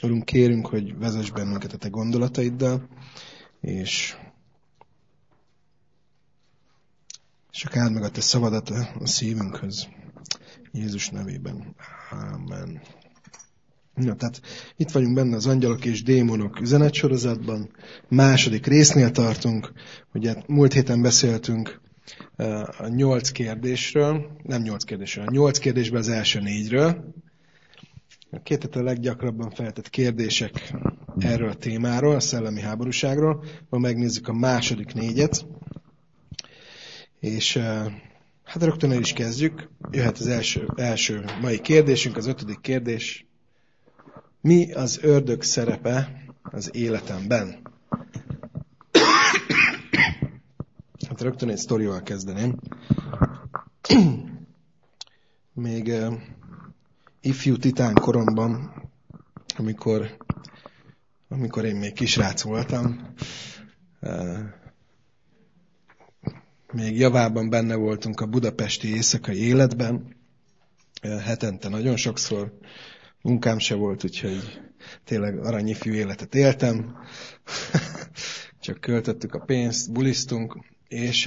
Urunk, kérünk, hogy vezess bennünket a te gondolataiddal, és csak áld meg a te szavadat a szívünkhöz. Jézus nevében. Amen. Na, tehát itt vagyunk benne az Angyalok és Démonok üzenetsorozatban. Második résznél tartunk. Ugye múlt héten beszéltünk a 8 kérdésről, nem 8 kérdésről, a 8 kérdésben az első 4-ről. A két hete leggyakrabban feltett kérdések erről a témáról, a szellemi háborúságról. Ma megnézzük a második 4-et. És hát rögtön el is kezdjük. Jöhet az első mai kérdésünk, az 5. kérdés. Mi az ördög szerepe az életemben? Hát rögtön egy sztorival kezdeném. Még ifjú titán koromban, amikor én még kisrác voltam, még javában benne voltunk a budapesti éjszakai életben, hetente nagyon sokszor, munkám se volt, úgyhogy tényleg aranyifjú életet éltem, csak költöttük a pénzt, bulisztunk, és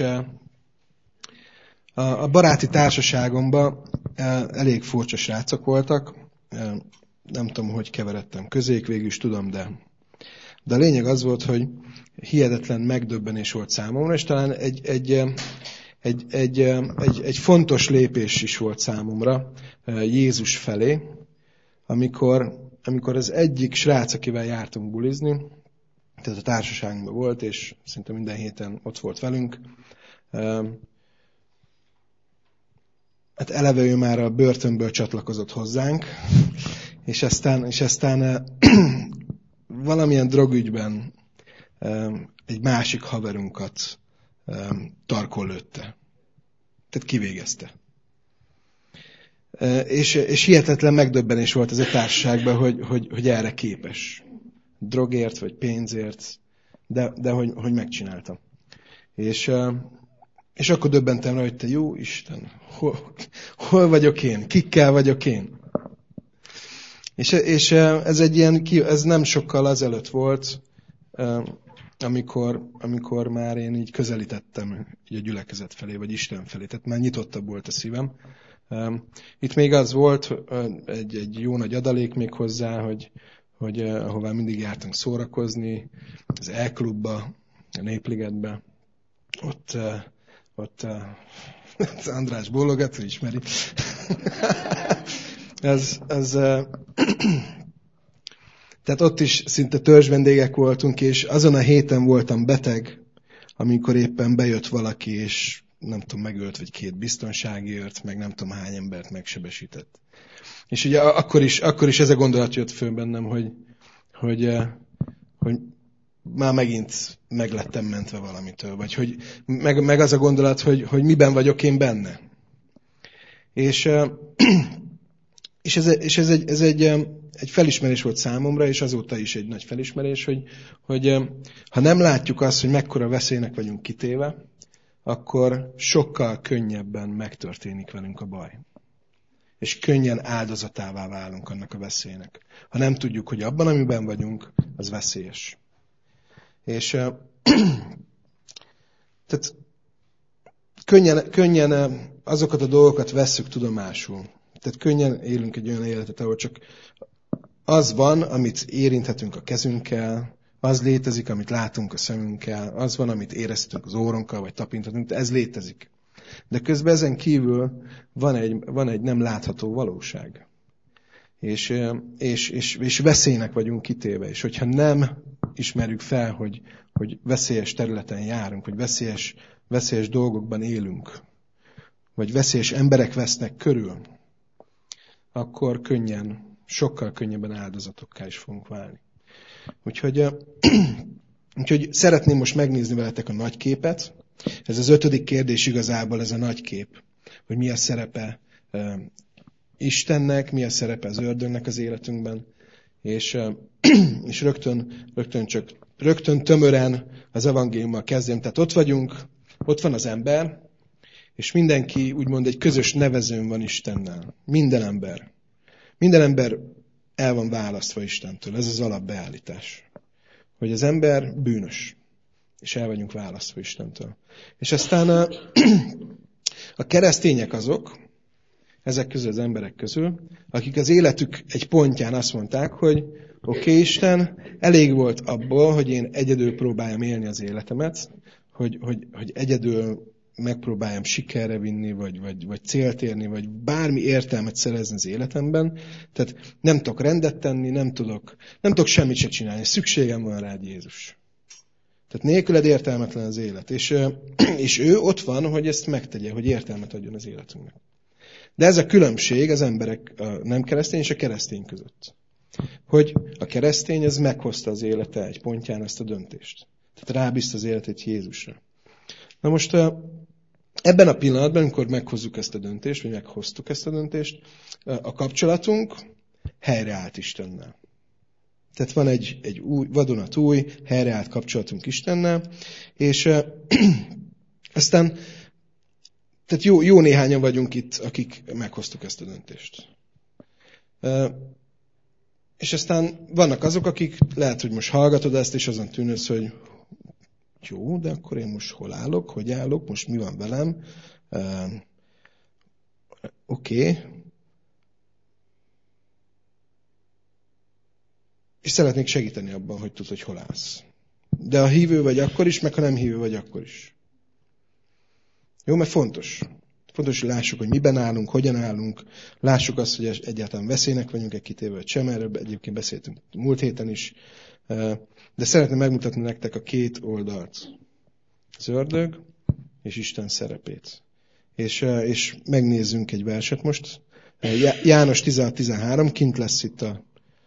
a baráti társaságomban elég furcsa srácok voltak, nem tudom, hogy keveredtem közéjük, végül is tudom, de a lényeg az volt, hogy hihetetlen megdöbbenés volt számomra, és talán egy fontos lépés is volt számomra Jézus felé, amikor az egyik srác, akivel jártunk bulizni, tehát a társaságunkban volt, és szinte minden héten ott volt velünk, hát eleve ő már a börtönből csatlakozott hozzánk, és aztán valamilyen drogügyben egy másik haverunkat tarkon lőtte. Tehát kivégezte. És hihetetlen megdöbbenés volt ez a társaságban, hogy erre képes. Drogért, vagy pénzért, de hogy megcsinálta. És akkor döbbentem rá, hogy te jó Isten, hol vagyok én? Kikkel vagyok én? És ez egy ilyen, ez nem sokkal azelőtt volt, amikor már én így közelítettem így a gyülekezet felé, vagy Isten felé. Tehát már nyitottabb volt a szívem. Itt még az volt, egy jó nagy adalék még hozzá, hogy ahová mindig jártunk szórakozni, az E-klubba, a Népligetbe. Ott András bólogat, ő ismeri. Tehát ott is szinte törzsvendégek voltunk, és azon a héten voltam beteg, amikor éppen bejött valaki, és nem tudom, megölt, vagy 2 biztonsági őrt, meg nem tudom hány embert megsebesített. És ugye akkor is ez a gondolat jött föl bennem, hogy már megint meglettem mentve valamitől, vagy hogy meg az a gondolat, hogy miben vagyok én benne. És ez egy felismerés volt számomra, és azóta is egy nagy felismerés, hogy ha nem látjuk azt, hogy mekkora veszélynek vagyunk kitéve, akkor sokkal könnyebben megtörténik velünk a baj. És könnyen áldozatává válunk annak a veszélynek. Ha nem tudjuk, hogy abban, amiben vagyunk, az veszélyes. És tehát könnyen azokat a dolgokat vesszük tudomásul. Tehát könnyen élünk egy olyan életet, ahol csak az van, amit érinthetünk a kezünkkel, az létezik, amit látunk a szemünkkel, az van, amit éreztünk az órunkkal, vagy tapinthatunk, ez létezik. De közben ezen kívül van egy nem látható valóság. És veszélynek vagyunk kitéve. És hogyha nem ismerjük fel, hogy veszélyes területen járunk, vagy veszélyes dolgokban élünk, vagy veszélyes emberek vesznek körül, akkor sokkal könnyebben áldozatokká is fogunk válni. Úgyhogy szeretném most megnézni veletek a nagy képet. Ez az 5. kérdés igazából, ez a nagy kép, hogy mi a szerepe Istennek, mi a szerepe az ördögnek az életünkben, és rögtön tömören az evangéliummal kezdjem. Tehát ott van az ember, és mindenki úgymond egy közös nevezőn van Istennel. Minden ember el van választva Istentől. Ez az alapbeállítás. Hogy az ember bűnös, és el vagyunk választva Istentől. És aztán a keresztények azok, ezek közül az emberek közül, akik az életük egy pontján azt mondták, hogy oké, Isten, elég volt abból, hogy én egyedül próbáljam élni az életemet, hogy egyedül megpróbáljam sikerre vinni, vagy célt érni, vagy bármi értelmet szerezni az életemben. Tehát nem tudok rendet tenni, nem tudok semmit se csinálni. Szükségem van rád, Jézus. Tehát nélküled értelmetlen az élet. És ő ott van, hogy ezt megtegye, hogy értelmet adjon az életünknek. De ez a különbség az emberek, a nem keresztény és a keresztény között. Hogy a keresztény ez meghozta az élete egy pontján ezt a döntést. Tehát rábízta az életét Jézusra. Na most ebben a pillanatban, amikor meghozzuk ezt a döntést, vagy meghoztuk ezt a döntést, a kapcsolatunk helyreállt Istennel. Tehát van egy vadonatúj, helyreállt kapcsolatunk Istennel, és aztán tehát jó néhányan vagyunk itt, akik meghoztuk ezt a döntést. És aztán vannak azok, akik lehet, hogy most hallgatod ezt, és azon tűnősz, hogy jó, de akkor én most hol állok, hogy állok, most mi van velem? Oké. És szeretnék segíteni abban, hogy tudd, hogy hol állsz. De ha hívő vagy akkor is, meg ha nem hívő vagy akkor is. Jó, mert fontos. Fontos, hogy lássuk, hogy miben állunk, hogyan állunk. Lássuk azt, hogy egyáltalán veszélynek vagyunk-e kitéve, vagy sem. Erről egyébként beszéltünk múlt héten is. De szeretném megmutatni nektek a két oldalt. Az ördög és Isten szerepét. És megnézzünk egy verset most. János 16-13, kint lesz itt a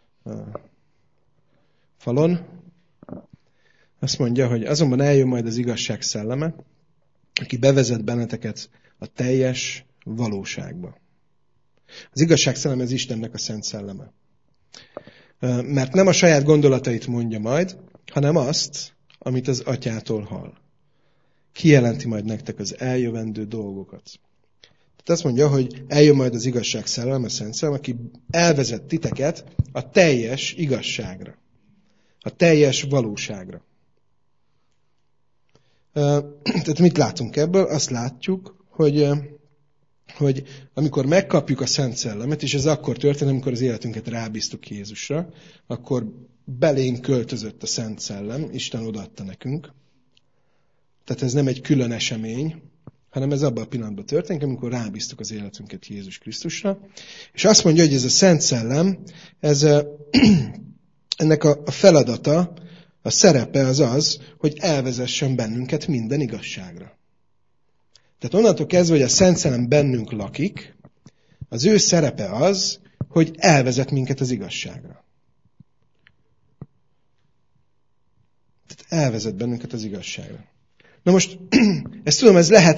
falon. Azt mondja, hogy azonban eljön majd az igazság szelleme, aki bevezet benneteket a teljes valóságba. Az igazság szelleme az Istennek a szent szelleme. Mert nem a saját gondolatait mondja majd, hanem azt, amit az atyától hall. Kijelenti majd nektek az eljövendő dolgokat. Tehát azt mondja, hogy eljön majd az igazság szelleme, a szent szellem, aki elvezet titeket a teljes igazságra. A teljes valóságra. Tehát mit látunk ebből? Azt látjuk, hogy amikor megkapjuk a Szent Szellemet, és ez akkor történt, amikor az életünket rábíztuk Jézusra, akkor belénk költözött a Szent Szellem, Isten odaadta nekünk. Tehát ez nem egy külön esemény, hanem ez abban a pillanatban történik, amikor rábíztuk az életünket Jézus Krisztusra. És azt mondja, hogy ez a Szent Szellem, ennek a feladata, a szerepe az, hogy elvezessen bennünket minden igazságra. Tehát onnantól kezdve, hogy a Szent Szellem bennünk lakik, az ő szerepe az, hogy elvezet minket az igazságra. Tehát elvezet bennünket az igazságra. Na most, ezt tudom,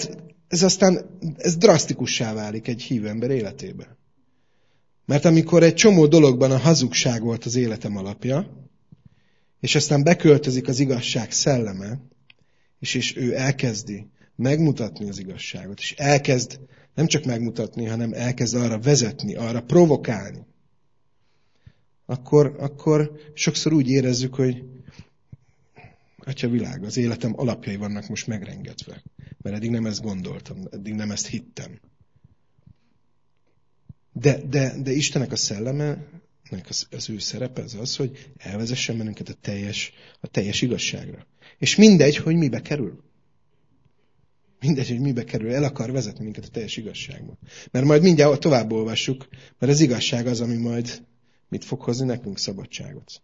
ez drasztikussá válik egy hívő ember életébe. Mert amikor egy csomó dologban a hazugság volt az életem alapja, és aztán beköltözik az igazság szelleme, és ő elkezdi megmutatni az igazságot, és elkezd nem csak megmutatni, hanem elkezd arra vezetni, arra provokálni, akkor sokszor úgy érezzük, hogy Atya világ, az életem alapjai vannak most megrengetve. Mert eddig nem ezt gondoltam, eddig nem ezt hittem. De Istennek a szelleme, az ő szerepe az, hogy elvezessen bennünket a teljes igazságra. És mindegy, hogy mibe kerül. Mindegy, hogy mibe kerül. El akar vezetni minket a teljes igazságba. Mert majd mindjárt tovább olvassuk, mert az igazság az, ami majd mit fog hozni nekünk? Szabadságot.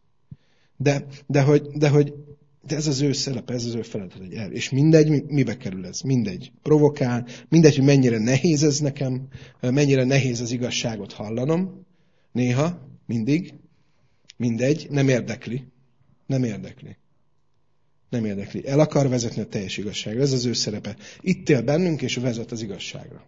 De ez az ő szerepe, ez az ő feladat. És mindegy, mibe kerül ez? Mindegy. Provokál, mindegy, hogy mennyire nehéz ez nekem, mennyire nehéz az igazságot hallanom. Néha, mindig, mindegy, nem érdekli. Nem érdekli. Nem érdekli. El akar vezetni a teljes igazságra. Ez az ő szerepe. Itt él bennünk, és vezet az igazságra.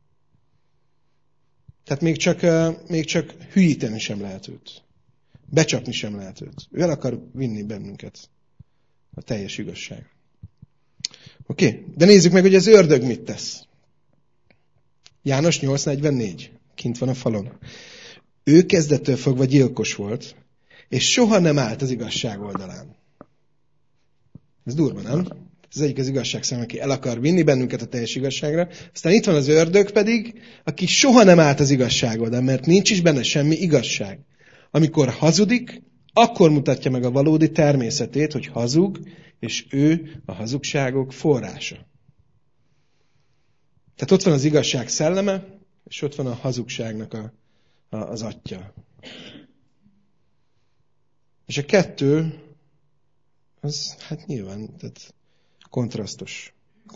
Tehát még csak hülyíteni sem lehet őt. Becsapni sem lehet őt. Ő el akar vinni bennünket a teljes igazságra. Oké, de nézzük meg, hogy az ördög mit tesz. János 8:44. Kint van a falon. Ő kezdettől fogva gyilkos volt, és soha nem állt az igazság oldalán. Ez durva, nem? Ez egyik az igazság szem, aki el akar vinni bennünket a teljes igazságra. Aztán itt van az ördög pedig, aki soha nem állt az igazság oldalán, mert nincs is benne semmi igazság. Amikor hazudik, akkor mutatja meg a valódi természetét, hogy hazug, és ő a hazugságok forrása. Tehát ott van az igazság szelleme, és ott van a hazugságnak az atya. És a kettő, az hát nyilván tehát kontrasztos.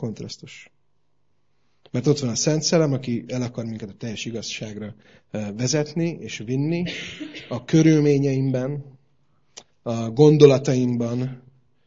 Mert ott van a Szent Szellem, aki el akar minket a teljes igazságra vezetni és vinni, a körülményeimben, a gondolataimban,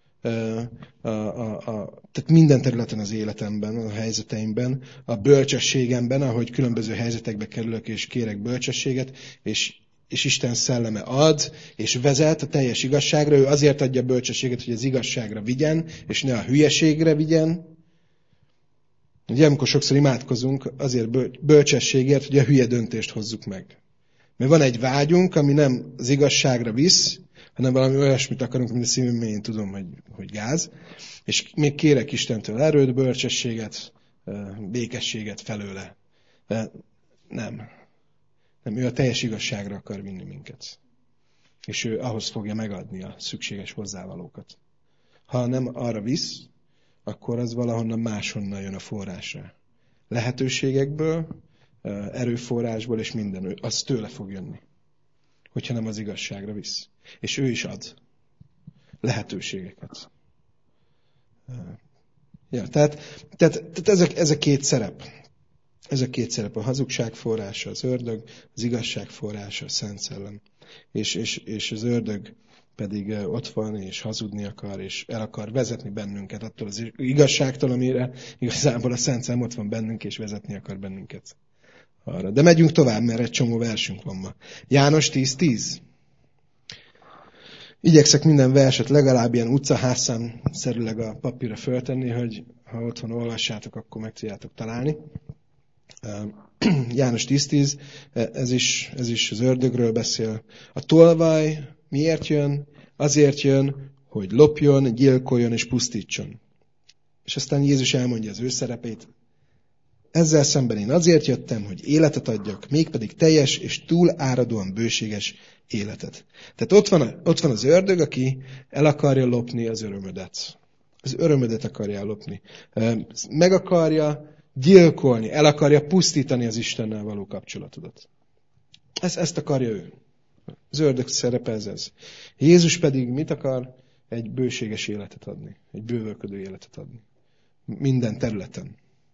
tehát minden területen az életemben, a helyzeteimben, a bölcsességemben, ahogy különböző helyzetekbe kerülök és kérek bölcsességet, és Isten szelleme ad, és vezet a teljes igazságra. Ő azért adja a bölcsességet, hogy az igazságra vigyen, és ne a hülyeségre vigyen. Ugye, amikor sokszor imádkozunk, azért bölcsességért, hogy a hülye döntést hozzuk meg. Mert van egy vágyunk, ami nem az igazságra visz, hanem valami olyasmit akarunk, mint a szívem mélyén tudom, hogy gáz. És még kérek Istentől erőt, bölcsességet, békességet felőle. De nem, ő a teljes igazságra akar vinni minket. És ő ahhoz fogja megadni a szükséges hozzávalókat. Ha nem arra visz, akkor az valahonnan máshonnan jön a forrásra. Lehetőségekből, erőforrásból és minden. Az tőle fog jönni. Hogyha nem az igazságra visz. És ő is ad lehetőségeket. Ja, tehát ez a két szerep. Ez a két szerep, a hazugság forrása, az ördög, az igazság forrása, a Szent Szellem. És az ördög pedig ott van, és hazudni akar, és el akar vezetni bennünket attól az igazságtól, amire igazából a Szent Szellem ott van bennünk, és vezetni akar bennünket arra. De megyünk tovább, mert egy csomó versünk van ma. János 10:10. Igyekszek minden verset legalább ilyen utcaházszám-szerűleg a papírra föltenni, hogy ha otthon olvassátok, akkor meg tudjátok találni. János 10:10, ez is az ördögről beszél. A tolvaj miért jön? Azért jön, hogy lopjon, gyilkoljon és pusztítson. És aztán Jézus elmondja az ő szerepét. Ezzel szemben én azért jöttem, hogy életet adjak, mégpedig teljes és túl áradóan bőséges életet. Tehát ott van az ördög, aki el akarja lopni az örömödet. Az örömödet akarja lopni. Meg akarja gyilkolni, el akarja pusztítani az Istennel való kapcsolatodat. Ezt akarja ő. Az ördög szerepe ez. Jézus pedig mit akar? Egy bőséges életet adni. Egy bővölködő életet adni. Minden területen.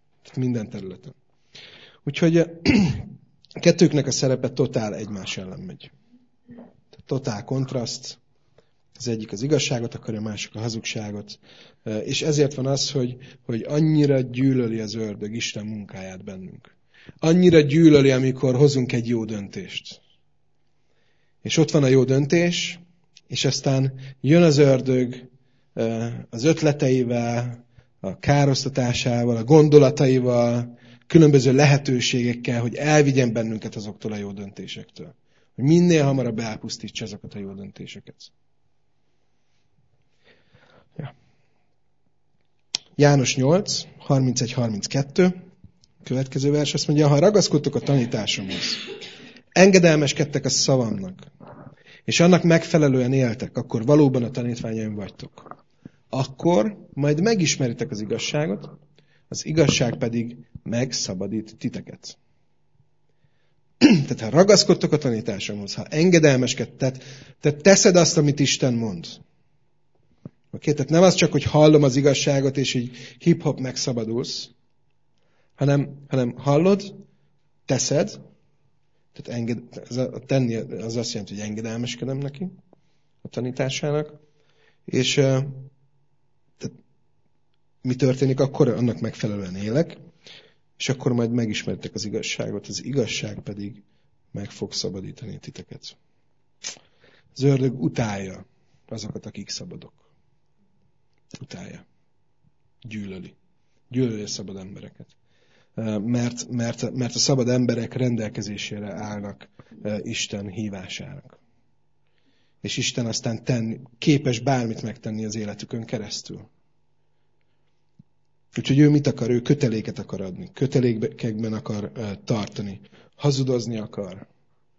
Úgyhogy a kettőknek a szerepe totál egymás ellen megy. Totál kontraszt. Az egyik az igazságot akarja, a másik a hazugságot. És ezért van az, hogy annyira gyűlöli az ördög Isten munkáját bennünk. Annyira gyűlöli, amikor hozunk egy jó döntést. És ott van a jó döntés, és aztán jön az ördög az ötleteivel, a károsztatásával, a gondolataival, különböző lehetőségekkel, hogy elvigyen bennünket azoktól a jó döntésektől. Hogy minél hamarabb elpusztítsa azokat a jó döntéseket. Ja. János 8, 31-32, következő vers azt mondja, ha ragaszkodtok a tanításomhoz, engedelmeskedtek a szavamnak, és annak megfelelően éltek, akkor valóban a tanítványaim vagytok. Akkor majd megismeritek az igazságot, az igazság pedig megszabadít titeket. Tehát ha ragaszkodtok a tanításomhoz, ha engedelmeskedtek, tehát teszed azt, amit Isten mond. Oké? Tehát nem az csak, hogy hallom az igazságot, és így hip-hop megszabadulsz, hanem hallod, teszed, tehát tenni az azt jelenti, hogy engedelmeskedem neki, a tanításának, és tehát mi történik, akkor annak megfelelően élek, és akkor majd megismertek az igazságot, az igazság pedig meg fog szabadítani titeket. Az ördög utálja azokat, akik szabadok. Utálja. Gyűlöli a szabad embereket. mert a szabad emberek rendelkezésére állnak Isten hívásának. És Isten aztán képes bármit megtenni az életükön keresztül. Úgyhogy ő mit akar? Ő köteléket akar adni. Kötelékekben akar tartani. Hazudozni akar.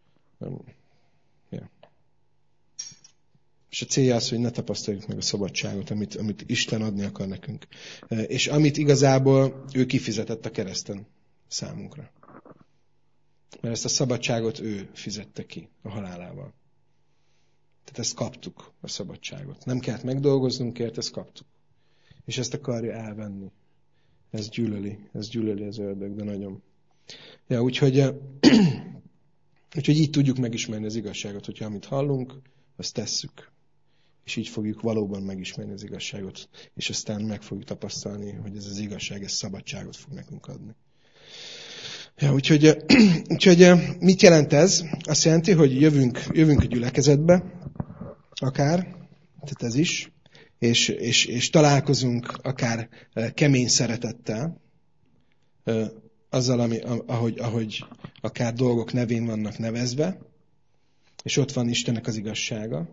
Ja. És a célja az, hogy ne tapasztaljuk meg a szabadságot, amit Isten adni akar nekünk. És amit igazából ő kifizetett a kereszten számunkra. Mert ezt a szabadságot ő fizette ki a halálával. Tehát ezt kaptuk, a szabadságot. Nem kellett megdolgoznunk érte, ezt kaptuk. És ezt akarja elvenni. Ez gyűlöli az ördög, de nagyon. Ja, úgyhogy így tudjuk megismerni az igazságot, hogyha amit hallunk, azt tesszük. És így fogjuk valóban megismerni az igazságot, és aztán meg fogjuk tapasztalni, hogy ez az igazság, ez szabadságot fog nekünk adni. Ja, úgyhogy mit jelent ez? Azt jelenti, hogy jövünk a gyülekezetbe, akár, tehát ez is, és találkozunk akár kemény szeretettel, azzal, ahogy akár dolgok nevén vannak nevezve, és ott van Istennek az igazsága.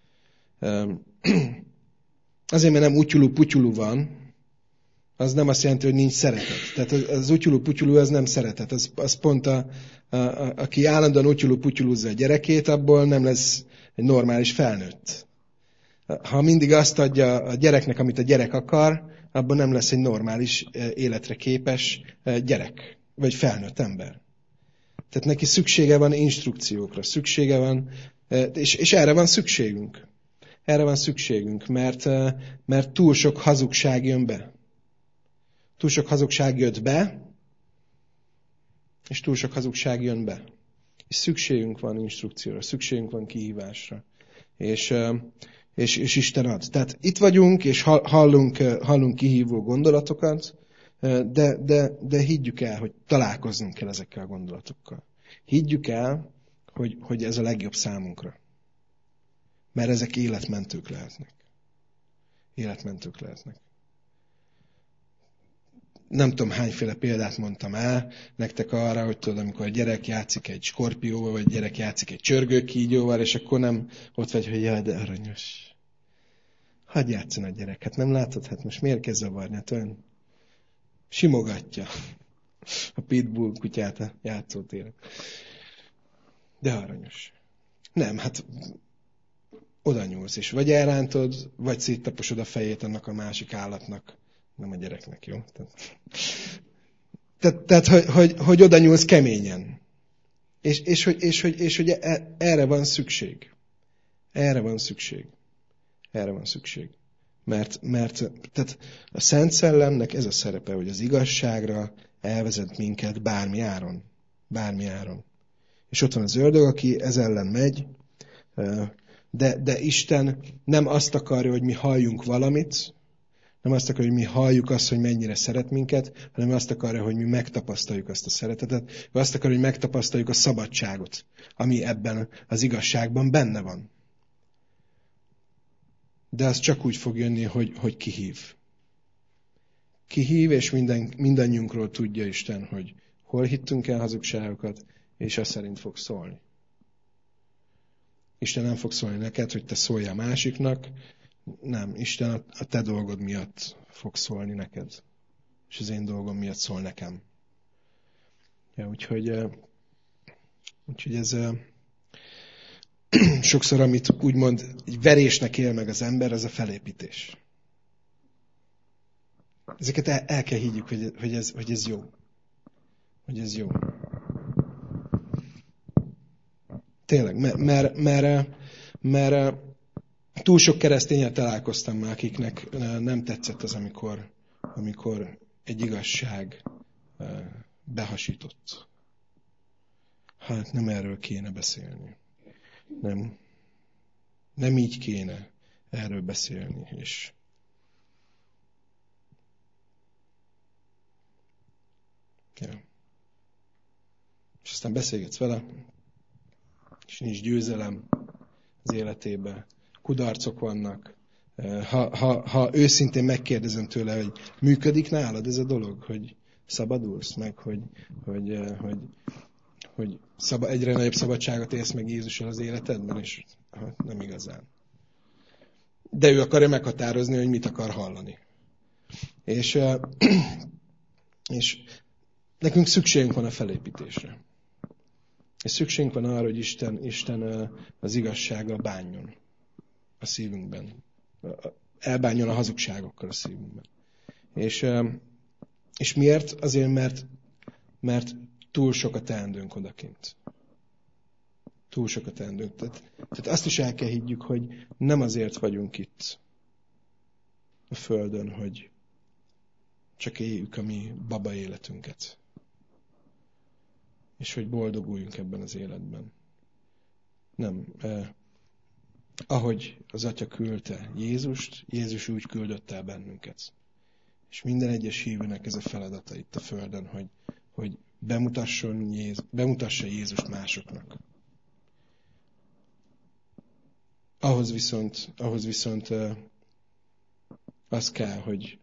Azért, mert nem utyulu-putyulu van, az nem azt jelenti, hogy nincs szeretet. Tehát az utyulu-putyulu az nem szeretet. Az pont aki állandóan utyulu-putyulúzza a gyerekét, abból nem lesz egy normális felnőtt. Ha mindig azt adja a gyereknek, amit a gyerek akar, abban nem lesz egy normális, életre képes gyerek, vagy felnőtt ember. Tehát neki szüksége van instrukciókra, szüksége van, és erre van szükségünk. Erre van szükségünk, mert túl sok hazugság jön be. Túl sok hazugság jött be, és túl sok hazugság jön be. És szükségünk van instrukcióra, szükségünk van kihívásra. És Isten ad. Tehát itt vagyunk, és hallunk kihívó gondolatokat, de higgyük el, hogy találkoznunk kell ezekkel a gondolatokkal. Higgyük el, hogy ez a legjobb számunkra. Mert ezek életmentők lehetnek. Életmentők lehetnek. Nem tudom, hányféle példát mondtam el nektek arra, hogy tudod, amikor a gyerek játszik egy skorpióval, vagy a gyerek játszik egy csörgőkígyóval, és akkor nem ott vagy, hogy jaj, de aranyos. Hadd játszon a gyerek. Hát nem látod? Hát most miért kezd zavarni? Hát olyan simogatja a pitbull kutyát a játszótéren. De aranyos. Nem, hát oda nyúlsz, és vagy elrántod, vagy széttaposod a fejét annak a másik állatnak. Nem a gyereknek, jó? Tehát hogy oda nyúlsz keményen. És hogy erre van szükség. Erre van szükség. Erre van szükség. Mert tehát a Szent Szellemnek ez a szerepe, hogy az igazságra elvezet minket bármi áron. Bármi áron. És ott van az ördög, aki ez ellen megy, de Isten nem azt akarja, hogy mi halljunk valamit, nem azt akarja, hogy mi halljuk azt, hogy mennyire szeret minket, hanem azt akarja, hogy mi megtapasztaljuk azt a szeretetet, vagy azt akarja, hogy megtapasztaljuk a szabadságot, ami ebben az igazságban benne van. De az csak úgy fog jönni, hogy kihív. Kihív, és mindannyiunkról tudja Isten, hogy hol hittünk el hazugságokat, és azt szerint fog szólni. Isten nem fog szólni neked, hogy te szóljál másiknak, nem, Isten a te dolgod miatt fog szólni neked. És az én dolgom miatt szól nekem. Ja, úgyhogy ez sokszor, amit úgymond egy verésnek él meg az ember, az a felépítés. Ezeket el kell higgyük, hogy ez jó. Hogy ez jó. Tényleg, mert túl sok keresztényel találkoztam már, akiknek nem tetszett az, amikor egy igazság behasított. Hát nem erről kéne beszélni. Nem így kéne erről beszélni. És aztán beszélgetsz vele, és nincs győzelem az életében. Kudarcok vannak. Ha őszintén megkérdezem tőle, hogy működik nálad ez a dolog, hogy szabadulsz meg, hogy egyre nagyobb szabadságot élsz meg Jézussal az életedben, és nem igazán. De ő akarja meghatározni, hogy mit akar hallani. És nekünk szükségünk van a felépítésre. És szükségünk van arra, hogy Isten az igazsággal bánjon a szívünkben. Elbánjon a hazugságokkal a szívünkben. És miért? Azért, mert túl sok a teendőnk odakint. Túl sok a teendőnk. Tehát azt is el kell higgyük, hogy nem azért vagyunk itt a Földön, hogy csak éljük a mi baba életünket. És hogy boldoguljunk ebben az életben. Nem. Ahogy az Atya küldte Jézust, Jézus úgy küldött el bennünket. És minden egyes hívőnek ez a feladata itt a Földön, hogy bemutassa Jézust másoknak. Ahhoz viszont az kell, hogy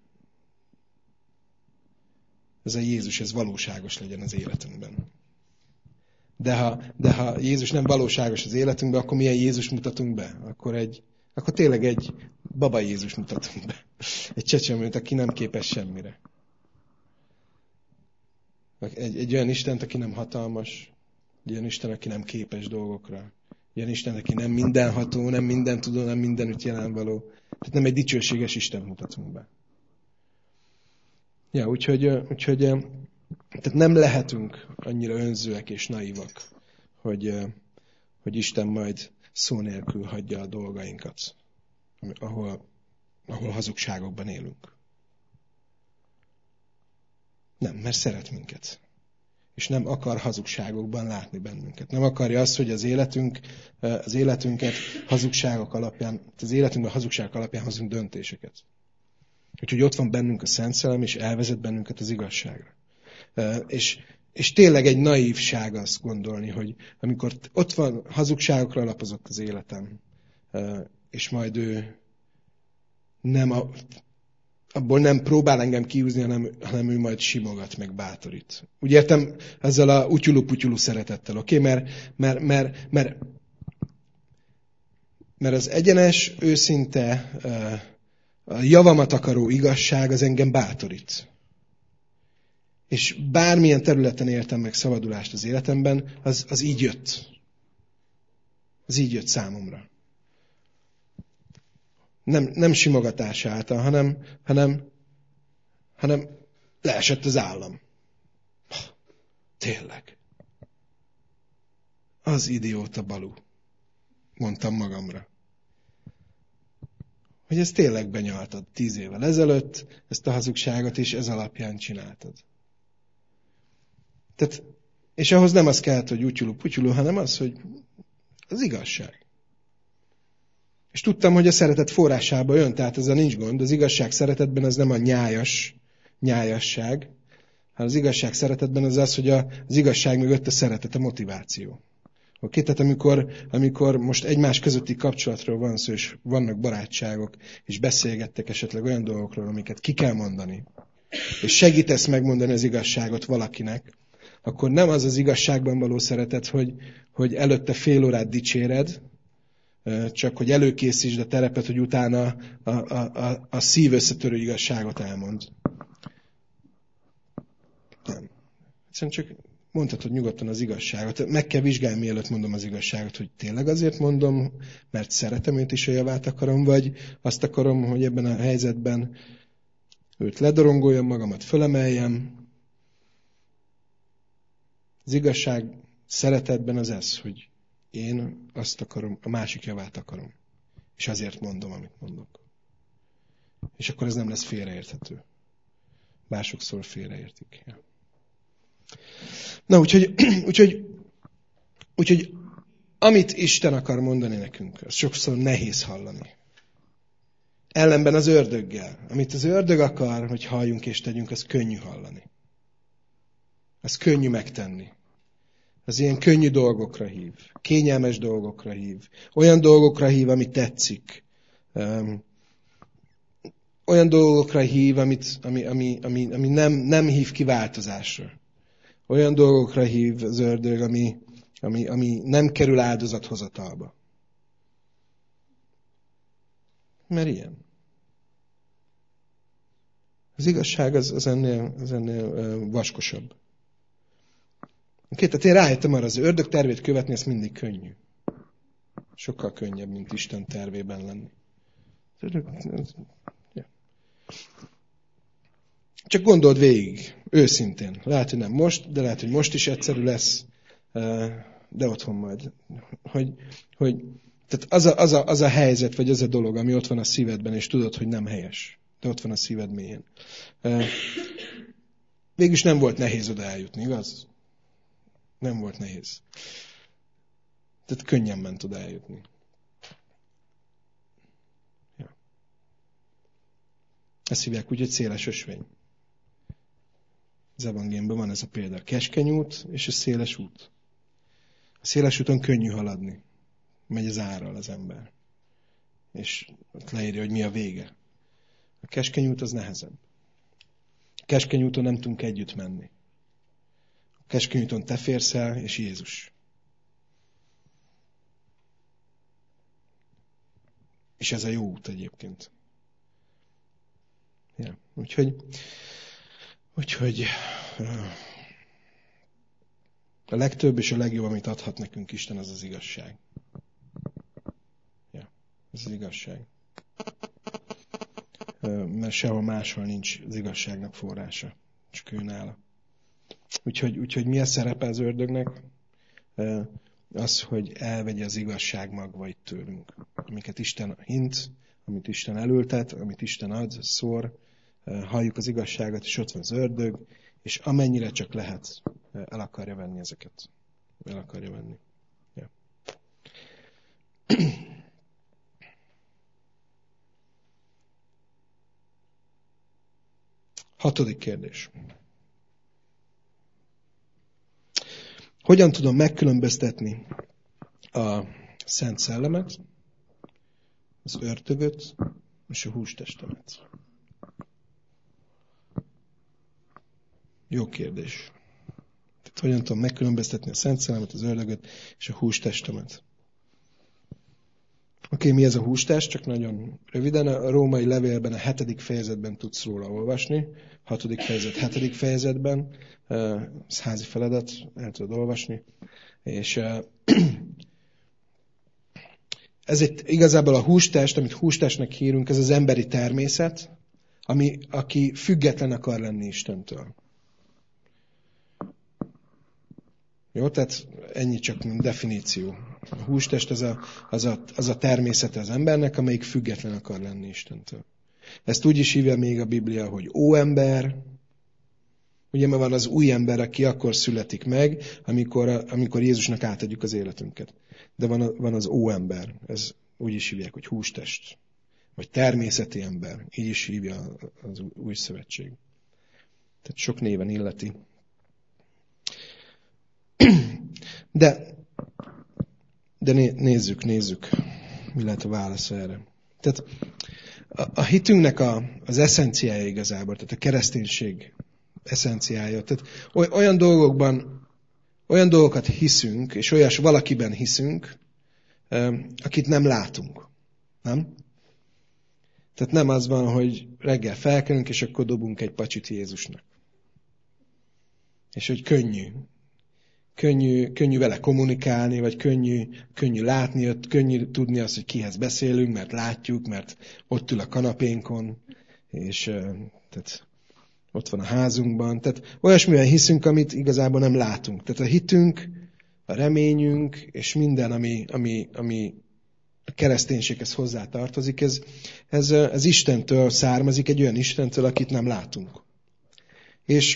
ez a Jézus, ez valóságos legyen az életünkben. De ha Jézus nem valóságos az életünkben, akkor milyen Jézus mutatunk be? Akkor tényleg egy baba Jézus mutatunk be. Egy csecsemőt, aki nem képes semmire. Egy olyan Istent, aki nem hatalmas. Egy olyan Isten, aki nem képes dolgokra. Egy olyan Isten, aki nem mindenható, nem mindentudó, nem mindenütt jelenvaló. Tehát nem egy dicsőséges Isten mutatunk be. Ja, úgyhogy tehát nem lehetünk annyira önzőek és naivak, hogy Isten majd szó nélkül hagyja a dolgainkat, ahol hazugságokban élünk. Nem, mert szeret minket. És nem akar hazugságokban látni bennünket. Nem akarja azt, hogy az életünket hazugságok alapján, az életünkben hazugságok alapján hozunk döntéseket. Úgyhogy ott van bennünk a Szent Szellem, és elvezet bennünket az igazságra. És tényleg egy naívság azt gondolni, hogy amikor ott van, hazugságokra alapozott az életem, és majd ő abból nem próbál engem kiúzni, hanem ő majd simogat, meg bátorít. Úgy értem, ezzel a utyulu-putyulu szeretettel, oké? Mert az egyenes, őszinte, a javamat akaró igazság az engem bátorít. És bármilyen területen éltem meg szabadulást az életemben, az így jött. Az így jött számomra. Nem simogatás által, hanem leesett az állam. Tényleg. Az idióta Balú. Mondtam magamra. Hogy ezt tényleg benyaltad 10 évvel ezelőtt, ezt a hazugságot, és ez alapján csináltad. Tehát, és ahhoz nem az kellett, hogy utyulu-putyulu, hanem az, hogy az igazság. És tudtam, hogy a szeretet forrásába jön, tehát ezzel nincs gond. Az igazság szeretetben az nem a nyájasság, hanem az igazság szeretetben az, hogy az igazság mögött a szeretet, a motiváció. Oké? Tehát amikor most egymás közötti kapcsolatról van szó, és vannak barátságok, és beszélgettek esetleg olyan dolgokról, amiket ki kell mondani, és segítesz megmondani az igazságot valakinek, akkor nem az az igazságban való szeretet, hogy előtte fél órát dicséred, csak hogy előkészítsd a terepet, hogy utána a szív összetörő igazságot elmond. Nem. Egyszerűen csak mondhatod nyugodtan az igazságot. Meg kell vizsgálni, mielőtt mondom az igazságot, hogy tényleg azért mondom, mert szeretem őt is a javát akarom, vagy azt akarom, hogy ebben a helyzetben őt ledorongoljam, magamat fölemeljem. Az igazság szeretetben az ez, hogy én azt akarom, a másik javát akarom. És azért mondom, amit mondok. És akkor ez nem lesz félreérthető. Bár sokszor félreértik. Ja. Na, úgyhogy amit Isten akar mondani nekünk, az sokszor nehéz hallani. Ellenben az ördöggel. Amit az ördög akar, hogy halljunk és tegyünk, az könnyű hallani. Az könnyű megtenni. Az ilyen könnyű dolgokra hív. Kényelmes dolgokra hív. Olyan dolgokra hív, ami tetszik. olyan dolgokra hív, ami nem hív ki változásra. Olyan dolgokra hív az ördög, ami nem kerül áldozathozatalba. Mert ilyen. Az igazság az ennél vaskosabb. Tehát én rájöttem arra, az ördög tervét követni, ez mindig könnyű. Sokkal könnyebb, mint Isten tervében lenni. Csak gondold végig, őszintén. Lehet, hogy nem most, de lehet, hogy most is egyszerű lesz, de otthon majd. Tehát az a helyzet, vagy az a dolog, ami ott van a szívedben, és tudod, hogy nem helyes. De ott van a szíved mélyén. Végülis nem volt nehéz oda eljutni, igaz? Nem volt nehéz. Tehát könnyen ment oda eljutni. Ja. Ezt hívják úgy, hogy széles ösvény. Az evangéliumban van ez a példa. A keskeny út és a széles út. A széles úton könnyű haladni. Megy az árral az ember. És ott leírja, hogy mi a vége. A keskeny út az nehezebb. A keskeny úton nem tudunk együtt menni. A keskeny úton te férsz el, és Jézus. És ez a jó út egyébként. Ja. Úgyhogy a legtöbb és a legjobb, amit adhat nekünk Isten, az az igazság. Ja, ez az igazság. Mert sehol máshol nincs az igazságnak forrása. Csak ő nála. Úgyhogy mi a szerepe az ördögnek? Az, hogy elvegye az igazság magvait tőlünk. Amiket Isten hint, amit Isten elültet, amit Isten ad, szór, halljuk az igazságot, és ott van az ördög, és amennyire csak lehet, el akarja venni ezeket. El akarja venni. Ja. 6. kérdés. Hogyan tudom megkülönböztetni a Szent Szellemet, az ördögöt és a hústestemet? Jó kérdés. Tehát hogyan tudom megkülönböztetni a Szent Szellemet, az ördögöt és a hústestemet? Mi ez a hústest? Csak nagyon röviden. A római levélben a 7. fejezetben tudsz róla olvasni. 6. fejezet, 7. fejezetben. Ez házi feladat, el tudod olvasni. És ez igazából a hústest, amit hústestnek hírunk, ez az emberi természet, aki független akar lenni Istentől. Jó, tehát ennyi csak mint definíció. A hústest az a természete az embernek, amelyik független akar lenni Istentől. Ezt úgy is hívja még a Biblia, hogy óember. Ugye mert van az új ember, aki akkor születik meg, amikor Jézusnak átadjuk az életünket. De van az óember. Ez úgy is hívják, hogy hústest. Vagy természeti ember. Így is hívja az új szövetség. Tehát sok néven illeti. De nézzük, mi lehet a válasz erre. Tehát a hitünknek az eszenciája igazából, tehát a kereszténység eszenciája. Tehát olyan dolgokat hiszünk, és olyas valakiben hiszünk, akit nem látunk. Nem? Tehát nem az van, hogy reggel felkelünk, és akkor dobunk egy pacsit Jézusnak. És hogy könnyű vele kommunikálni, vagy könnyű látni, könnyű tudni azt, hogy kihez beszélünk, mert látjuk, mert ott ül a kanapénkon, és tehát ott van a házunkban. Tehát olyasmivel hiszünk, amit igazából nem látunk. Tehát a hitünk, a reményünk, és minden, ami a kereszténységhez hozzá tartozik, ez Istentől származik, egy olyan Istentől, akit nem látunk. És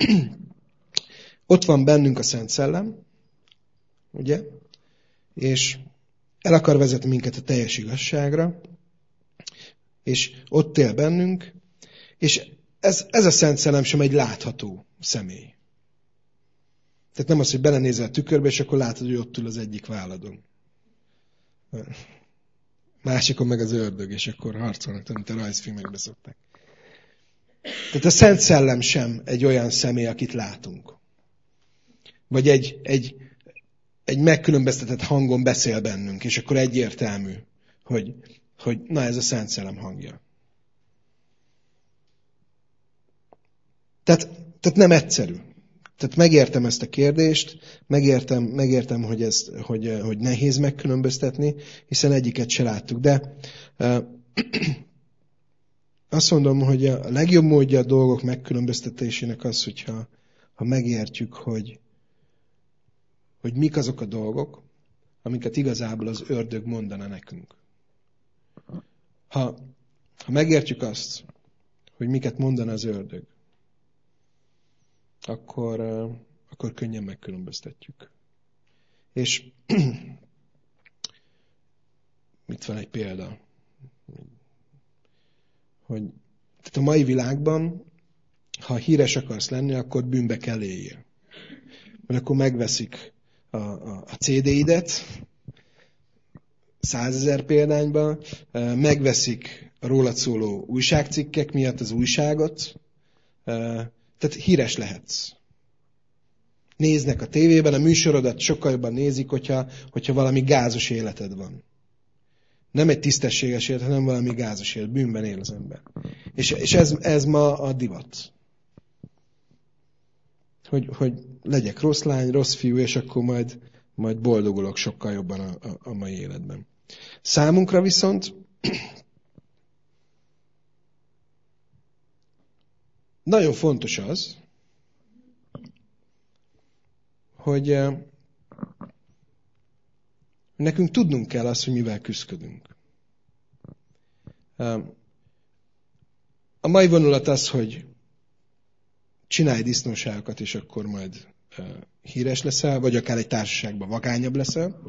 ott van bennünk a Szent Szellem, ugye? És el akar vezetni minket a teljes igazságra, és ott él bennünk, és ez a Szent Szellem sem egy látható személy. Tehát nem az, hogy belenézel a tükörbe, és akkor látod, hogy ott ül az egyik válladon. másikon meg az ördög, és akkor harcolnak, mint a rajzfilmekbe szokták. Tehát a Szent Szellem sem egy olyan személy, akit látunk. Vagy egy megkülönböztetett hangon beszél bennünk, és akkor egyértelmű, hogy na ez a Szent Szellem hangja. Tehát nem egyszerű. Tehát megértem ezt a kérdést, megértem hogy nehéz megkülönböztetni, hiszen egyiket se láttuk. De azt mondom, hogy a legjobb módja a dolgok megkülönböztetésének az, hogyha megértjük, hogy mik azok a dolgok, amiket igazából az ördög mondana nekünk. Ha megértjük azt, hogy miket mondana az ördög, akkor könnyen megkülönböztetjük. És itt van egy példa, hogy tehát a mai világban, ha híres akarsz lenni, akkor bűnbe kell éljél. Mert akkor megveszik a CD-idet 100 000 példányban, megveszik a rólad szóló újságcikkek miatt az újságot, tehát híres lehetsz. Néznek a tévében, a műsorodat sokkal jobban nézik, hogyha valami gázos életed van. Nem egy tisztességes élet, hanem valami gázos élet. Bűnben él az ember. És ez ma a divat. Hogy legyek rossz lány, rossz fiú, és akkor majd boldogulok sokkal jobban a mai életben. Számunkra viszont nagyon fontos az, hogy nekünk tudnunk kell azt, hogy mivel küzdködünk. A mai vonulat az, hogy csinálj disznóságokat, és akkor majd híres leszel, vagy akár egy társaságban vagányabb leszel.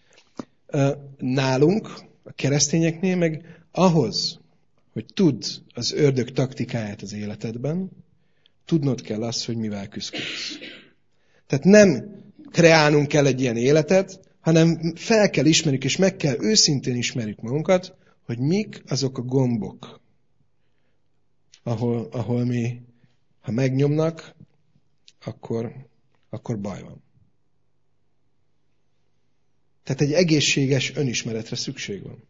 Nálunk, a keresztényeknél meg ahhoz, hogy tudd az ördög taktikáját az életedben, tudnod kell azt, hogy mivel küzdködsz. Tehát nem kreálnunk kell egy ilyen életet, hanem fel kell ismerjük, és meg kell őszintén ismerjük magunkat, hogy mik azok a gombok, ahol mi, ha megnyomnak, akkor baj van. Tehát egy egészséges önismeretre szükség van.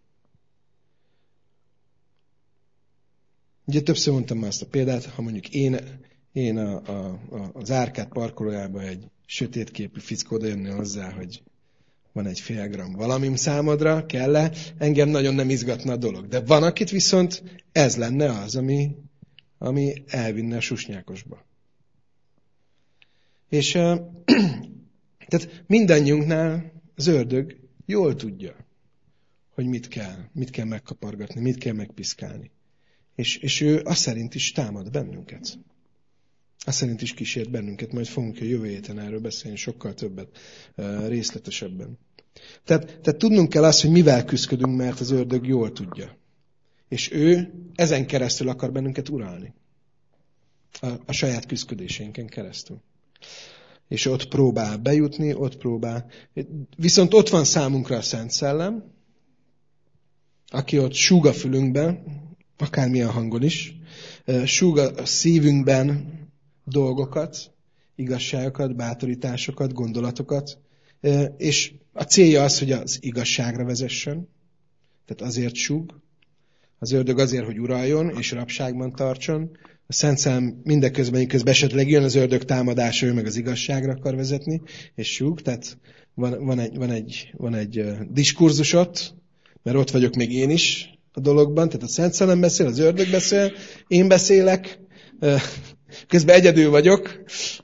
Ugye többször mondtam már azt a példát, ha mondjuk én az Árkád parkolójában egy sötétképű fickó oda jönne hozzá, hogy van egy fél gram valamim számodra, kell-e, engem nagyon nem izgatna a dolog. De van, akit viszont ez lenne az, ami elvinne a susnyákosba. És tehát mindannyiunknál az ördög jól tudja, hogy mit kell megkapargatni, mit kell megpiszkálni. És ő azt szerint is támad bennünket. Azt szerint is kísért bennünket, majd fogunk a jövő héten erről beszélni sokkal többet, részletesebben. Tehát tudnunk kell azt, hogy mivel küzdködünk, mert az ördög jól tudja. És ő ezen keresztül akar bennünket uralni. A saját küzdködéseinken keresztül. És ott próbál bejutni, Viszont ott van számunkra a Szent Szellem, aki ott súg a fülünkben, akármilyen hangon is, súg a szívünkben dolgokat, igazságokat, bátorításokat, gondolatokat, és a célja az, hogy az igazságra vezessen, tehát azért súg, az ördög azért, hogy uraljon, és rabságban tartson, a Szent Szellem mindeközben esetleg jön az ördög támadása, ő meg az igazságra akar vezetni, és súg, tehát van egy diskurzus ott, mert ott vagyok még én is a dologban, tehát a Szent Szellem beszél, az ördög beszél, én beszélek, közben egyedül vagyok,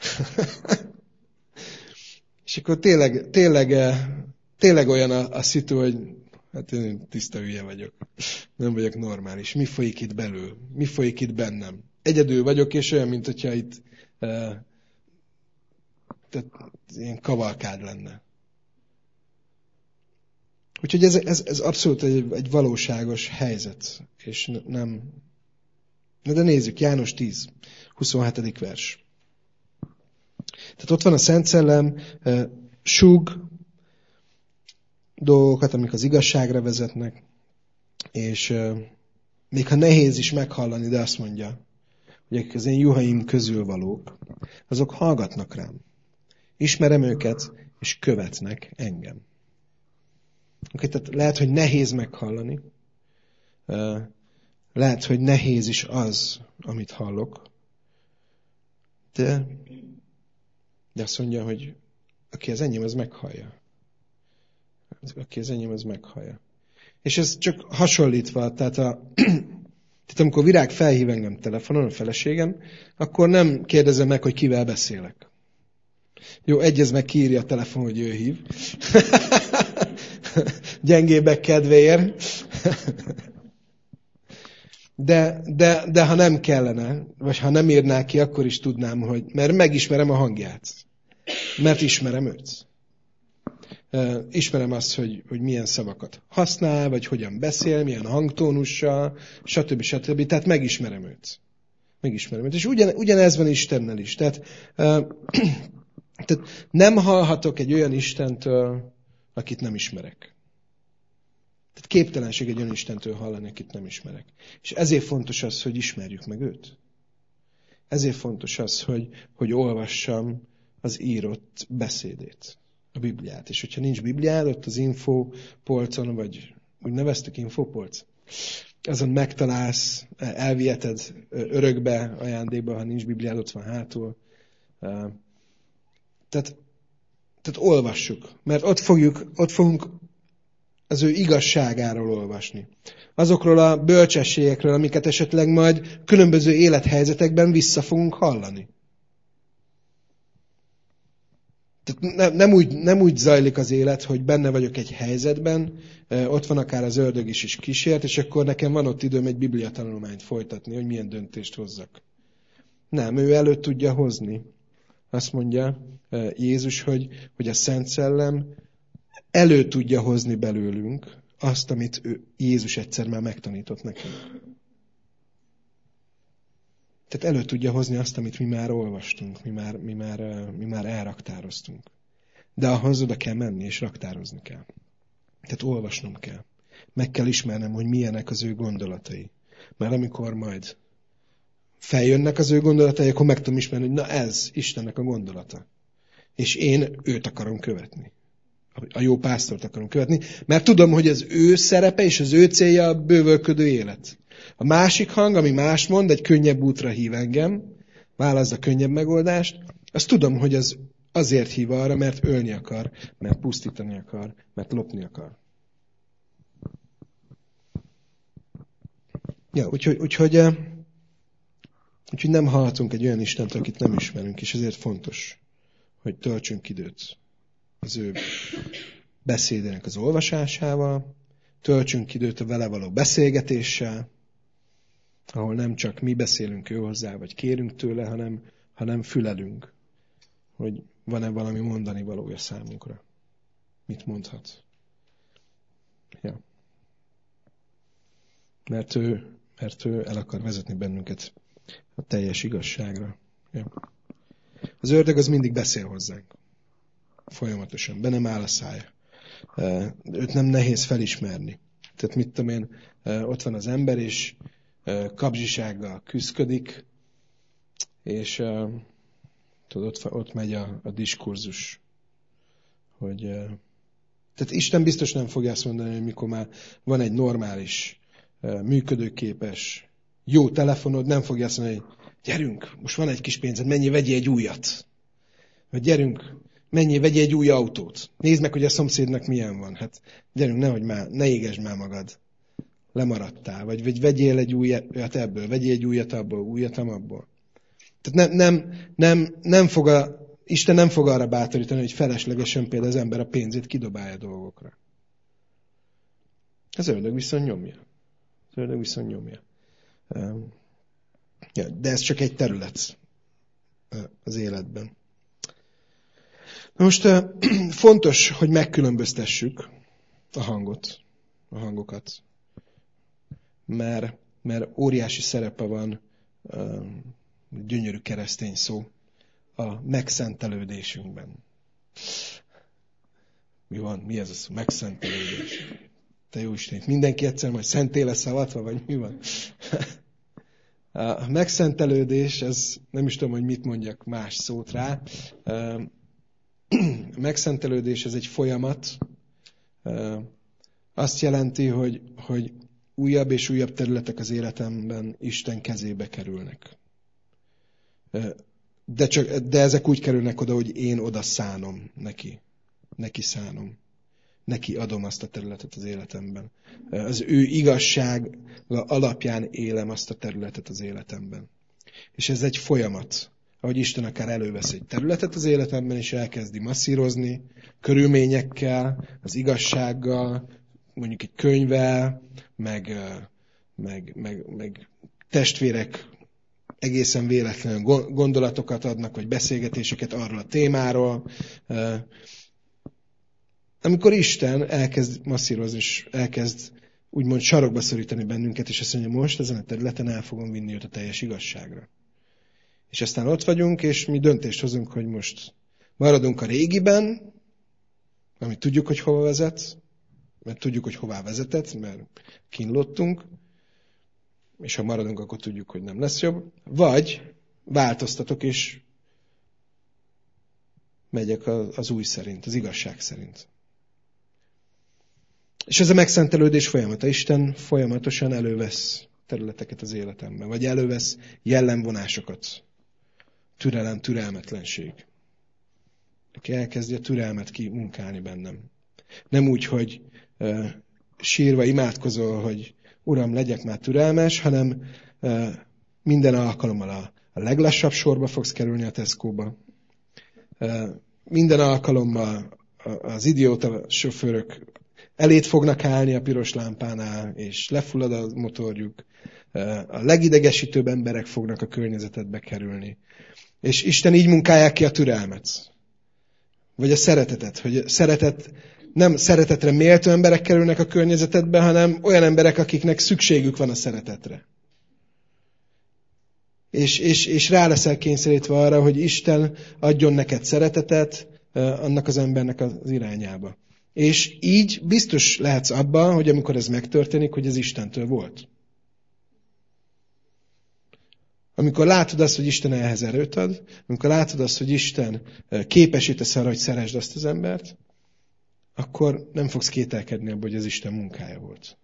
és akkor tényleg olyan a szitu, hogy hát én tiszta hülye vagyok, nem vagyok normális. Mi folyik itt belül? Mi folyik itt bennem? Egyedül vagyok, és olyan, mint hogyha itt tehát ilyen kavalkád lenne. Úgyhogy ez abszolút egy valóságos helyzet. És nem... De nézzük, János 10, 27. vers. Tehát ott van a Szent Szellem, súg dolgokat, amik az igazságra vezetnek. És még ha nehéz is meghallani, de azt mondja, hogy akik az én juhaim közül valók, azok hallgatnak rám. Ismerem őket, és követnek engem. Okay, tehát lehet, hogy nehéz meghallani. Lehet, hogy nehéz is az, amit hallok. De azt mondja, hogy aki az enyém, az meghallja. Aki az enyém, az meghallja. És ez csak hasonlítva, tehát amikor Virág felhív engem telefonon, a feleségem, akkor nem kérdezem meg, hogy kivel beszélek. Jó, egyez meg, kiírja a telefon, hogy ő hív. Gyengébbek kedvéért. De ha nem kellene, vagy ha nem írná ki, akkor is tudnám, hogy... Mert megismerem a hangját. Mert ismerem őt. Ismerem azt, hogy milyen szavakat használ, vagy hogyan beszél, milyen hangtónussal, stb. Tehát megismerem őt. És ugyanez van Istennel is. Tehát nem hallhatok egy olyan Istentől, akit nem ismerek. Tehát képtelenség egy olyan Istentől hallani, akit nem ismerek. És ezért fontos az, hogy ismerjük meg őt. Ezért fontos az, hogy olvassam az írott beszédét, a Bibliát. És hogyha nincs Bibliád, ott az infopolcon, vagy úgy neveztük infopolc, azon megtalálsz, elviheted örökbe, ajándékba, ha nincs Bibliád, ott van hátul. Tehát olvassuk, mert ott fogunk az ő igazságáról olvasni. Azokról a bölcsességekről, amiket esetleg majd különböző élethelyzetekben vissza fogunk hallani. Tehát nem úgy zajlik az élet, hogy benne vagyok egy helyzetben, ott van akár az ördög is kísért, és akkor nekem van ott időm egy bibliatanulmányt folytatni, hogy milyen döntést hozzak. Nem, ő elő tudja hozni. Azt mondja Jézus, hogy a Szent Szellem elő tudja hozni belőlünk azt, amit Jézus egyszer már megtanított nekünk. Tehát elő tudja hozni azt, amit mi már olvastunk, mi már elraktároztunk. De ahhoz oda kell menni, és raktározni kell. Tehát olvasnom kell. Meg kell ismernem, hogy milyenek az ő gondolatai. Mert amikor majd feljönnek az ő gondolatai, akkor meg tudom ismerni, hogy na ez Istennek a gondolata. És én őt akarom követni. A jó pásztort akarom követni, mert tudom, hogy az ő szerepe és az ő célja a bővölködő élet. A másik hang, ami más mond, egy könnyebb útra hív engem, választ a könnyebb megoldást, azt tudom, hogy az azért hív arra, mert ölni akar, mert pusztítani akar, mert lopni akar. Ja, úgyhogy nem hallhatunk egy olyan Istent, akit nem ismerünk, és ezért fontos, hogy töltsünk időt az ő beszédének az olvasásával, töltsünk időt a vele való beszélgetéssel, ahol nem csak mi beszélünk ő hozzá, vagy kérünk tőle, hanem fülelünk, hogy van-e valami mondani valója számunkra. Mit mondhat? Ja. Mert ő el akar vezetni bennünket a teljes igazságra. Ja. Az ördög az mindig beszél hozzánk. Folyamatosan. Be nem áll a szája. Őt nem nehéz felismerni. Tehát mit tudom én, ott van az ember, és kapzsisággal küszködik, és tudod, ott megy a diskurzus. Tehát Isten biztos nem fogja azt mondani, hogy mikor már van egy normális, működőképes, jó telefonod, nem fogja azt mondani, hogy gyerünk, most van egy kis pénzed, menjél, vegyél egy újat. Vagy gyerünk, menjél, vegyél egy új autót. Nézd meg, hogy a szomszédnak milyen van. Hát gyerünk, ne égesd már magad. Lemaradtál. Vagy vegyél egy újat ebből, vegyél egy újat abból, újat abból. Tehát Isten nem fog arra bátorítani, hogy feleslegesen például az ember a pénzét kidobálja dolgokra. Az ördög viszont nyomja. De ez csak egy terület az életben. Most fontos, hogy megkülönböztessük a hangokat, mert óriási szerepe van, gyönyörű keresztény szó, a megszentelődésünkben. Mi van? Mi ez a szó? Megszentelődés. Te jó Isten, mindenki egyszer majd szenté lesz avatva, vagy mi van? A megszentelődés, ez nem is tudom, hogy mit mondjak más szót rá. A megszentelődés, ez egy folyamat. Azt jelenti, hogy újabb és újabb területek az életemben Isten kezébe kerülnek. De ezek úgy kerülnek oda, hogy én oda szánom neki. Neki szánom. Neki adom azt a területet az életemben. Az ő igazság alapján élem azt a területet az életemben. És ez egy folyamat. Ahogy Isten akár elővesz egy területet az életemben, és elkezdi masszírozni, körülményekkel, az igazsággal, mondjuk egy könyvvel, meg testvérek egészen véletlenül gondolatokat adnak, vagy beszélgetéseket arról a témáról. Amikor Isten elkezd masszírozni, és elkezd úgymond sarokba szorítani bennünket, és azt mondja, most ezen a területen el fogom vinni őt a teljes igazságra. És aztán ott vagyunk, és mi döntést hozunk, hogy most maradunk a régiben, amit tudjuk, hogy hova vezet, mert tudjuk, hogy hová vezetett, mert kínlottunk, és ha maradunk, akkor tudjuk, hogy nem lesz jobb. Vagy változtatok, és megyek az új szerint, az igazság szerint. És ez a megszentelődés folyamata. Isten folyamatosan elővesz területeket az életemben, vagy elővesz jellemvonásokat. Türelem, türelmetlenség. Aki elkezdi a türelmet kimunkálni bennem. Nem úgy, hogy sírva imádkozol, hogy Uram, legyek már türelmes, hanem minden alkalommal a leglassabb sorba fogsz kerülni a Tesco-ba. Minden alkalommal az idióta sofőrök elét fognak állni a piros lámpánál, és lefullad a motorjuk. A legidegesítőbb emberek fognak a környezetedbe kerülni. És Isten így munkálják ki a türelmet. Vagy a szeretetet. Hogy nem szeretetre méltó emberek kerülnek a környezetedbe, hanem olyan emberek, akiknek szükségük van a szeretetre. És rá leszel kényszerítve arra, hogy Isten adjon neked szeretetet annak az embernek az irányába. És így biztos lehetsz abban, hogy amikor ez megtörténik, hogy ez Istentől volt. Amikor látod azt, hogy Isten ehhez erőt ad, amikor látod azt, hogy Isten képesítesz arra, hogy szeresd azt az embert, akkor nem fogsz kételkedni abban, hogy ez Isten munkája volt.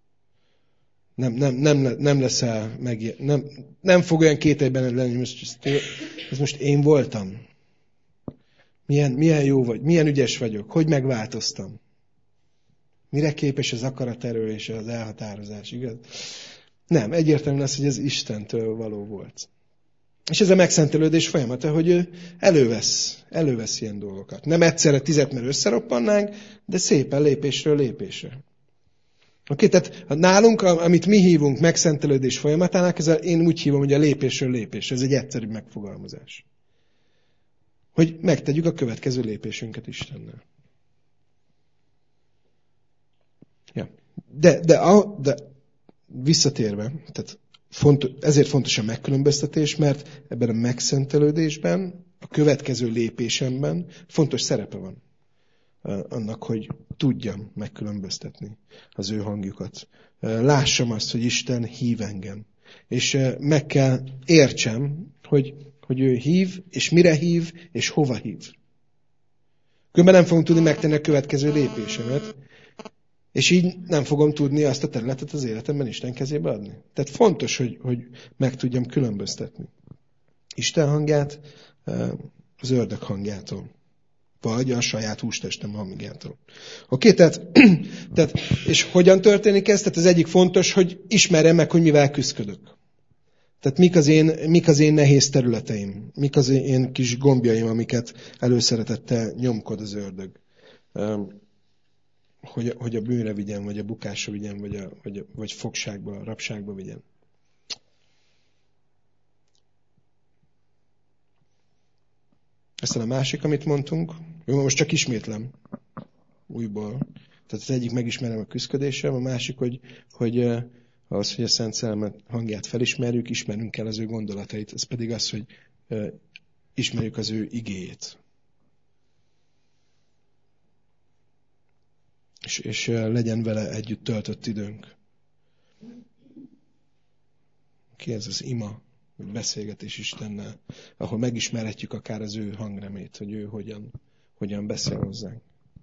Nem leszel nem fog olyan kételben lenni, hogy ez most én voltam. Milyen jó vagy, milyen ügyes vagyok, hogy megváltoztam. Mire képes az akaraterő és az elhatározás, igaz? Nem, egyértelmű lesz, hogy ez Istentől való volt. És ez a megszentelődés folyamata, hogy ő elővesz ilyen dolgokat. Nem egyszerre 10, mert összeroppannánk, de szépen lépésről lépésre. Oké, tehát nálunk, amit mi hívunk megszentelődés folyamatának, én úgy hívom, hogy a lépésről lépésre. Ez egy egyszerű megfogalmazás. Hogy megtegyük a következő lépésünket Istennel. Ja. De visszatérve, tehát ezért fontos a megkülönböztetés, mert ebben a megszentelődésben, a következő lépésemben fontos szerepe van annak, hogy tudjam megkülönböztetni az ő hangjukat. Lássam azt, hogy Isten hív engem. És meg kell értsem, hogy ő hív, és mire hív, és hova hív. Különben nem fogom tudni megtenni a következő lépésemet, és így nem fogom tudni azt a területet az életemben Isten kezébe adni. Tehát fontos, hogy meg tudjam különböztetni Isten hangját az ördög hangjától. Vagy a saját hústestem hangjától. Oké, tehát, és hogyan történik ez? Tehát az egyik fontos, hogy ismerjem meg, hogy mivel küzdök. Tehát mik az én nehéz területeim, mik az én kis gombjaim, amiket előszeretettel nyomkod az ördög. Hogy a bűnre vigyen, vagy a bukásra vigyen, vagy fogságba, rabságba vigyen. Aztán a másik, amit mondtunk, jó, most csak ismétlem újból. Tehát az egyik megismerem a küszködésem, a másik, hogy az, hogy a Szent Szellem hangját felismerjük, ismernünk kell az ő gondolatait. Ez pedig az, hogy ismerjük az ő igéjét. és legyen vele együtt töltött időnk. Ki ez az ima, vagy beszélgetés Istennel, ahol megismerhetjük akár az ő hangnemét, hogy ő hogyan beszél hozzánk.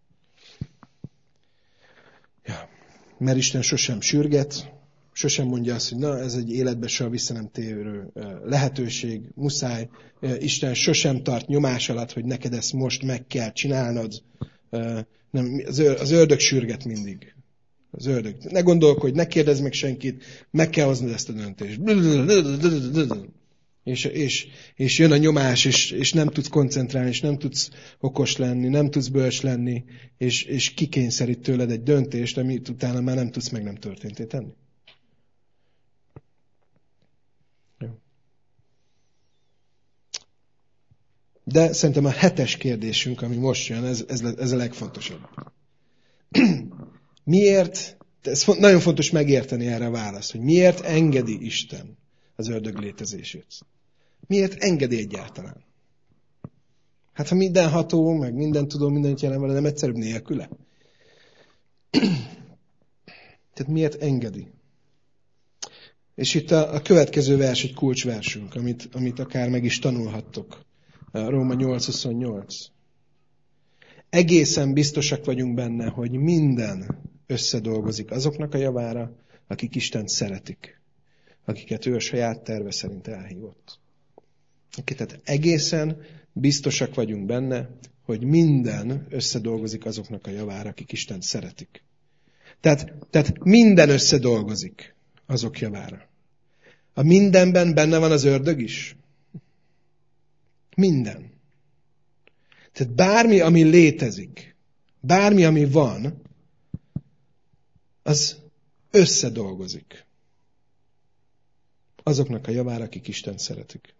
Ja. Mert Isten sosem sürget, sosem mondja azt, hogy na, ez egy életbe soha vissza nem térő lehetőség, muszáj. Isten sosem tart nyomás alatt, hogy neked ezt most meg kell csinálnod. Nem, az ördög sürget mindig. Az ördög. Ne gondolkodj, ne kérdezz meg senkit, meg kell hoznod ezt a döntést. És jön a nyomás, és nem tudsz koncentrálni, és nem tudsz okos lenni, nem tudsz bölcs lenni, és kikényszerít tőled egy döntést, amit utána már nem tudsz meg nem történté tenni. De szerintem a 7. kérdésünk, ami most jön, ez a legfontosabb. Miért, ez nagyon fontos megérteni erre a választ, hogy miért engedi Isten az ördög létezését? Miért engedi egyáltalán? Hát ha mindenható, meg minden tudó, mindent jelen vele, nem egyszerűbb nélküle? Tehát miért engedi? És itt a következő vers egy kulcsversünk, amit akár meg is tanulhattok. Róma 8:28. Egészen biztosak vagyunk benne, hogy minden összedolgozik azoknak a javára, akik Istent szeretik, akiket ő a saját terve szerint elhívott. Tehát egészen biztosak vagyunk benne, hogy minden összedolgozik azoknak a javára, akik Istent szeretik. Tehát minden összedolgozik azok javára. A mindenben benne van az ördög is. Minden. Tehát bármi, ami létezik, bármi, ami van, az összedolgozik azoknak a javára, akik Istent szeretik.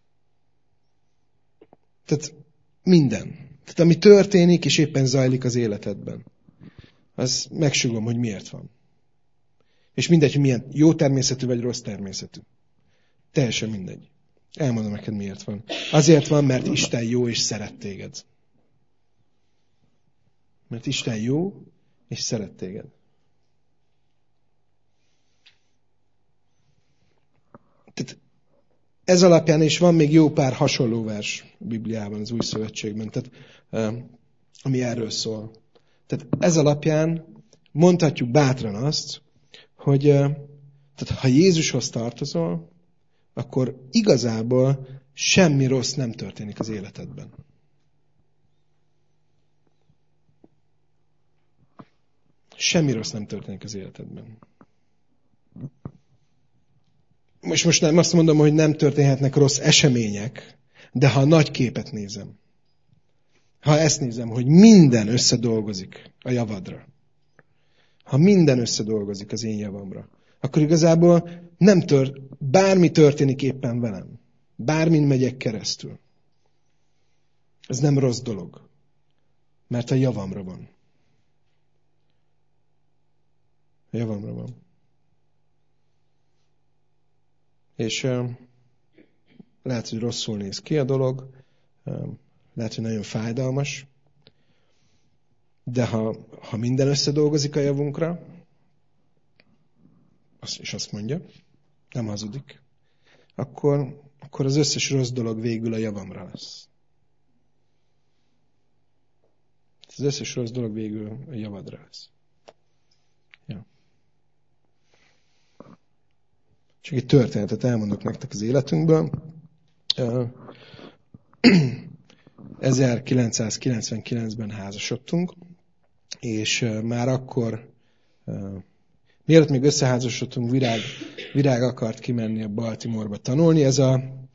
Tehát minden. Tehát ami történik, és éppen zajlik az életedben, az megsugom, hogy miért van. És mindegy, hogy milyen jó természetű, vagy rossz természetű. Teljesen mindegy. Elmondom neked, miért van. Azért van, mert Isten jó, és szeret téged. Mert Isten jó, és szeret téged. Tehát ez alapján, és van még jó pár hasonló vers a Bibliában, az Új Szövetségben, tehát, ami erről szól. Tehát ez alapján mondhatjuk bátran azt, hogy tehát, ha Jézushoz tartozol, akkor igazából semmi rossz nem történik az életedben. Semmi rossz nem történik az életedben. Most nem azt mondom, hogy nem történhetnek rossz események, de ha a nagy képet nézem, ha ezt nézem, hogy minden összedolgozik a javadra, ha minden összedolgozik az én javamra, akkor igazából bármi történik éppen velem, bármin megyek keresztül. Ez nem rossz dolog, mert a javamra van. A javamra van. És lehet, hogy rosszul néz ki a dolog, lehet, hogy nagyon fájdalmas, de ha minden összedolgozik a javunkra, és azt mondja, nem hazudik, akkor az összes rossz dolog végül a javamra lesz. Az összes rossz dolog végül a javadra lesz. Ja. Csak egy történetet elmondok nektek az életünkből. 1999-ben házasodtunk, és már akkor, mielőtt még összeházasodtunk, Virág akart kimenni a Baltimore-ba tanulni. Ez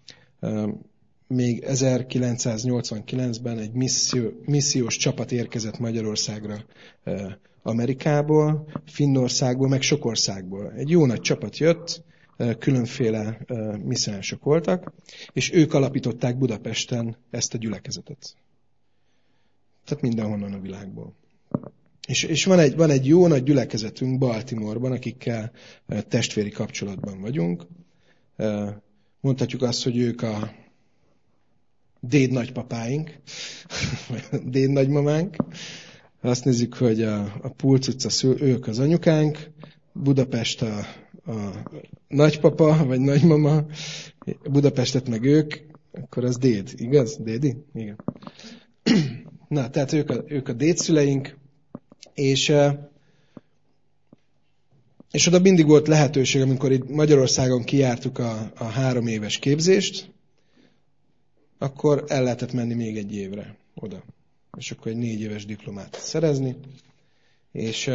még 1989-ben egy missziós csapat érkezett Magyarországra Amerikából, Finnországból, meg sok országból. Egy jó nagy csapat jött, különféle misszionások voltak, és ők alapították Budapesten ezt a gyülekezetet. Tehát mindenhonnan a világból. És van egy jó nagy gyülekezetünk Baltimore-ban, akikkel testvéri kapcsolatban vagyunk. Mondhatjuk azt, hogy ők a déd nagypapáink, déd nagymamánk, Azt nézzük, hogy a Pulc utca ők az anyukánk, Budapest a nagypapa, vagy nagymama, Budapestet meg ők, akkor az déd, igaz? Dédi? Igen. Na, tehát ők a dédszüleink, és oda mindig volt lehetőség, amikor itt Magyarországon kijártuk a 3 éves képzést, akkor el lehetett menni még 1 évre oda. És akkor egy 4 éves diplomát szerezni. És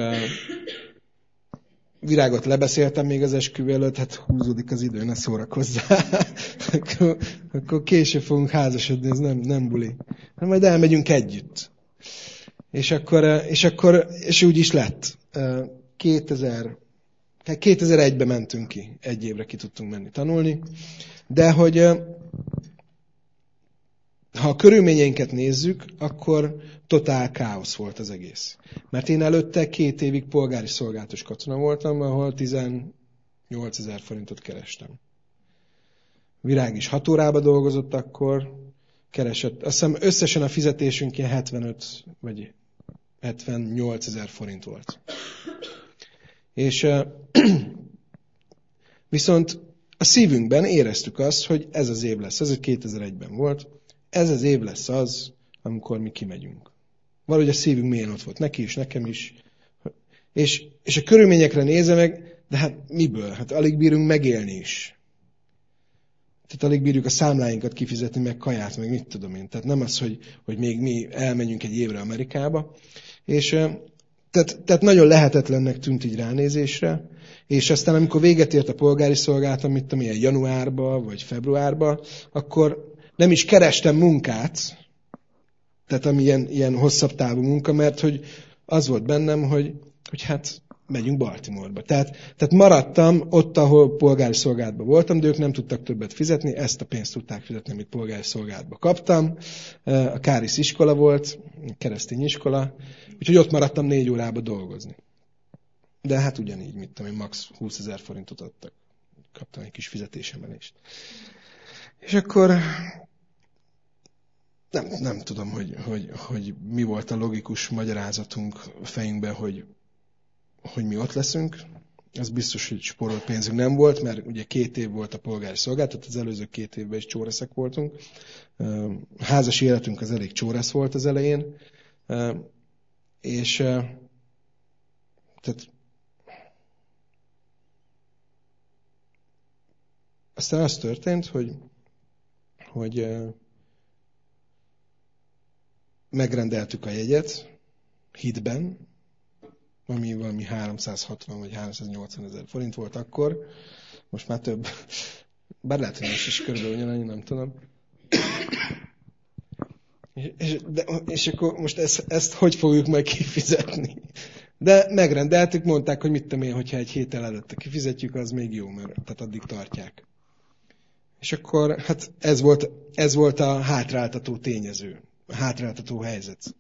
Virágot lebeszéltem még az esküvő előtt, hát húzódik az idő, ne szórakozzál. akkor később fogunk házasodni, ez nem buli. Hát majd elmegyünk együtt. És úgy is lett. 2001-ben mentünk ki, 1 évre ki tudtunk menni tanulni. De hogy ha a körülményeinket nézzük, akkor totál káosz volt az egész. Mert én előtte 2 évig polgári szolgálatos katona voltam, ahol 18 000 forintot kerestem. Virág is 6 órába dolgozott akkor, keresett. Azt hiszem összesen a fizetésünk ilyen 75 vagy 78 000 forint volt. És viszont a szívünkben éreztük azt, hogy ez az év lesz. Ez 2001-ben volt. Ez az év lesz az, amikor mi kimegyünk. Valahogy a szívünk mélyen ott volt. Neki is, nekem is. És a körülményekre nézve meg, de hát miből? Hát alig bírunk megélni is. Tehát alig bírjuk a számláinkat kifizetni, meg kaját, meg mit tudom én. Tehát nem az, hogy még mi elmenjünk 1 évre Amerikába. És tehát nagyon lehetetlennek tűnt így ránézésre. És aztán amikor véget ért a polgári szolgálatom, mit tudom én, januárba vagy februárba, akkor nem is kerestem munkát, tehát ami ilyen hosszabb távú munka, mert hogy az volt bennem, hogy hát megyünk Baltimoreba. Tehát maradtam ott, ahol polgári szolgálatban voltam, de ők nem tudtak többet fizetni, ezt a pénzt tudták fizetni, amit polgári szolgálatban kaptam. A Káris iskola volt, keresztény iskola, úgyhogy ott maradtam 4 órába dolgozni. De hát ugyanígy, mit tudom én, max 20 000 forintot adtak. Kaptam egy kis fizetésemelést. És akkor nem tudom, hogy mi volt a logikus magyarázatunk a fejünkben, hogy mi ott leszünk. Az biztos, hogy spórolt pénzünk nem volt, mert ugye 2 év volt a polgári szolgálat, az előző 2 évben is csóreszek voltunk. Házasi életünk az elég csóresz volt az elején. És tehát aztán az történt, hogy megrendeltük a jegyet hitben, ami valami 360 vagy 380 000 forint volt akkor, most már több. Bár lehet, hogy most is körülbelül ugyanannyi, nem tudom. És akkor most ezt hogy fogjuk majd kifizetni? De megrendeltük, mondták, hogy mit tudom én, hogyha 1 héttel előtte kifizetjük, az még jó, mert tehát addig tartják. És akkor hát ez volt a hátráltató tényező, a hátráltató helyzet.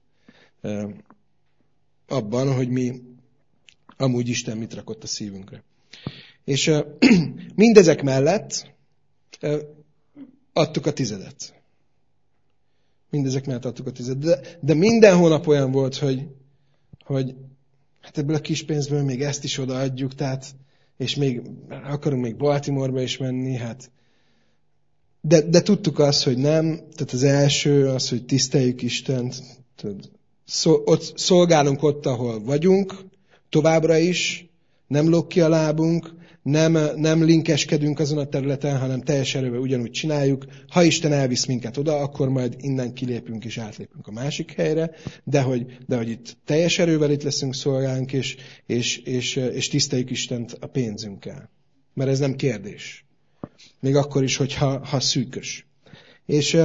Abban, hogy mi amúgy Isten mit rakott a szívünkre. És mindezek mellett adtuk a 10. Mindezek mellett adtuk a 10. De minden hónap olyan volt, hogy hát ebből a kis pénzből még ezt is odaadjuk, tehát, és még akarunk még Baltimoreba is menni, hát. De tudtuk azt, hogy nem, tehát az első az, hogy tiszteljük Istent, szolgálunk ott, ahol vagyunk, továbbra is, nem lóg ki a lábunk, nem linkeskedünk azon a területen, hanem teljes erővel ugyanúgy csináljuk. Ha Isten elvisz minket oda, akkor majd innen kilépünk és átlépünk a másik helyre, de hogy itt teljes erővel itt leszünk, szolgálunk, és tiszteljük Istent a pénzünkkel. Mert ez nem kérdés. Még akkor is, hogyha szűkös. És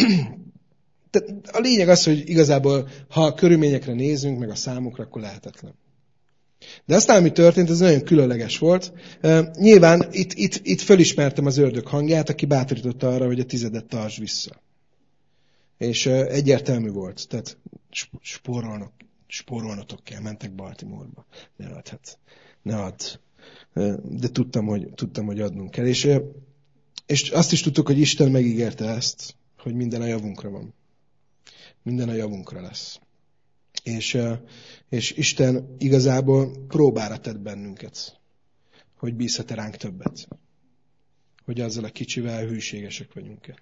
a lényeg az, hogy igazából, ha a körülményekre nézünk, meg a számokra, akkor lehetetlen. De aztán, ami történt, ez nagyon különleges volt. Nyilván itt fölismertem az ördög hangját, aki bátorította arra, hogy a 10 tartsd vissza. És egyértelmű volt. Tehát spórolnotok kell, mentek Baltimoreba. Ne add. De tudtam, hogy adnunk kell. És azt is tudtuk, hogy Isten megígérte ezt, hogy minden a javunkra van. Minden a javunkra lesz. És Isten igazából próbára tett bennünket, hogy bízhat-e ránk többet. Hogy azzal a kicsivel hűségesek vagyunk-e.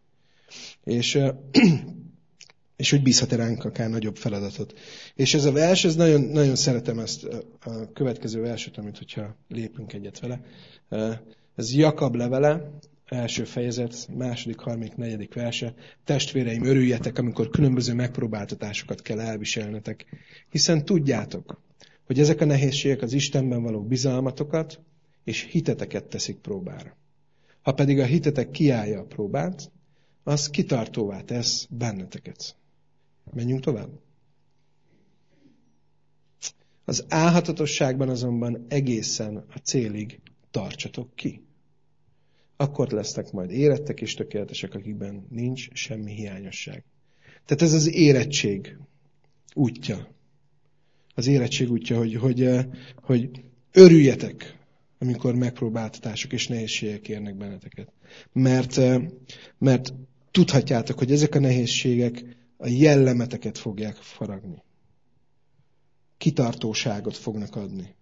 És hogy bízhat-e ránk akár nagyobb feladatot. És ez a vers, ez nagyon, nagyon szeretem ezt a következő verset, amit hogyha lépünk egyet vele. Ez Jakab levele, első fejezet, 2., 3., 4. verse. Testvéreim, örüljetek, amikor különböző megpróbáltatásokat kell elviselnetek, hiszen tudjátok, hogy ezek a nehézségek az Istenben való bizalmatokat és hiteteket teszik próbára. Ha pedig a hitetek kiállja a próbát, az kitartóvá tesz benneteket. Menjünk tovább. Az álhatatosságban azonban egészen a célig tartsatok ki. Akkor lesznek majd érettek és tökéletesek, akikben nincs semmi hiányosság. Tehát ez az érettség útja. Az érettség útja, hogy örüljetek, amikor megpróbáltatások és nehézségek érnek benneteket. Mert tudhatjátok, hogy ezek a nehézségek a jellemeteket fogják faragni. Kitartóságot fognak adni.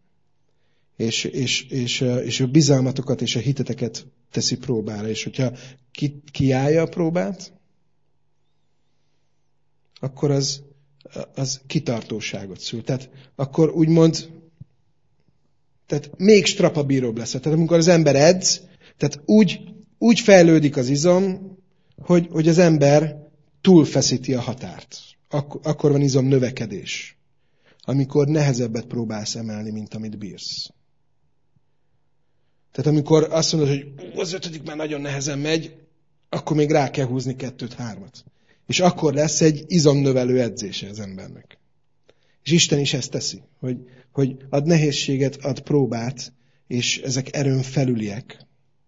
És a bizalmatokat és a hiteteket teszi próbára. És hogyha kiállja a próbát, akkor az kitartóságot szül. Tehát akkor úgymond még strapabíróbb lesz. Tehát amikor az ember edz, tehát úgy fejlődik az izom, hogy az ember túlfeszíti a határt. Akkor van izom növekedés. Amikor nehezebbet próbálsz emelni, mint amit bírsz. Tehát amikor azt mondod, hogy az 5. már nagyon nehezen megy, akkor még rá kell húzni 2-3. És akkor lesz egy izomnövelő edzése az embernek. És Isten is ezt teszi, hogy ad nehézséget, ad próbát, és ezek erőn felüliek.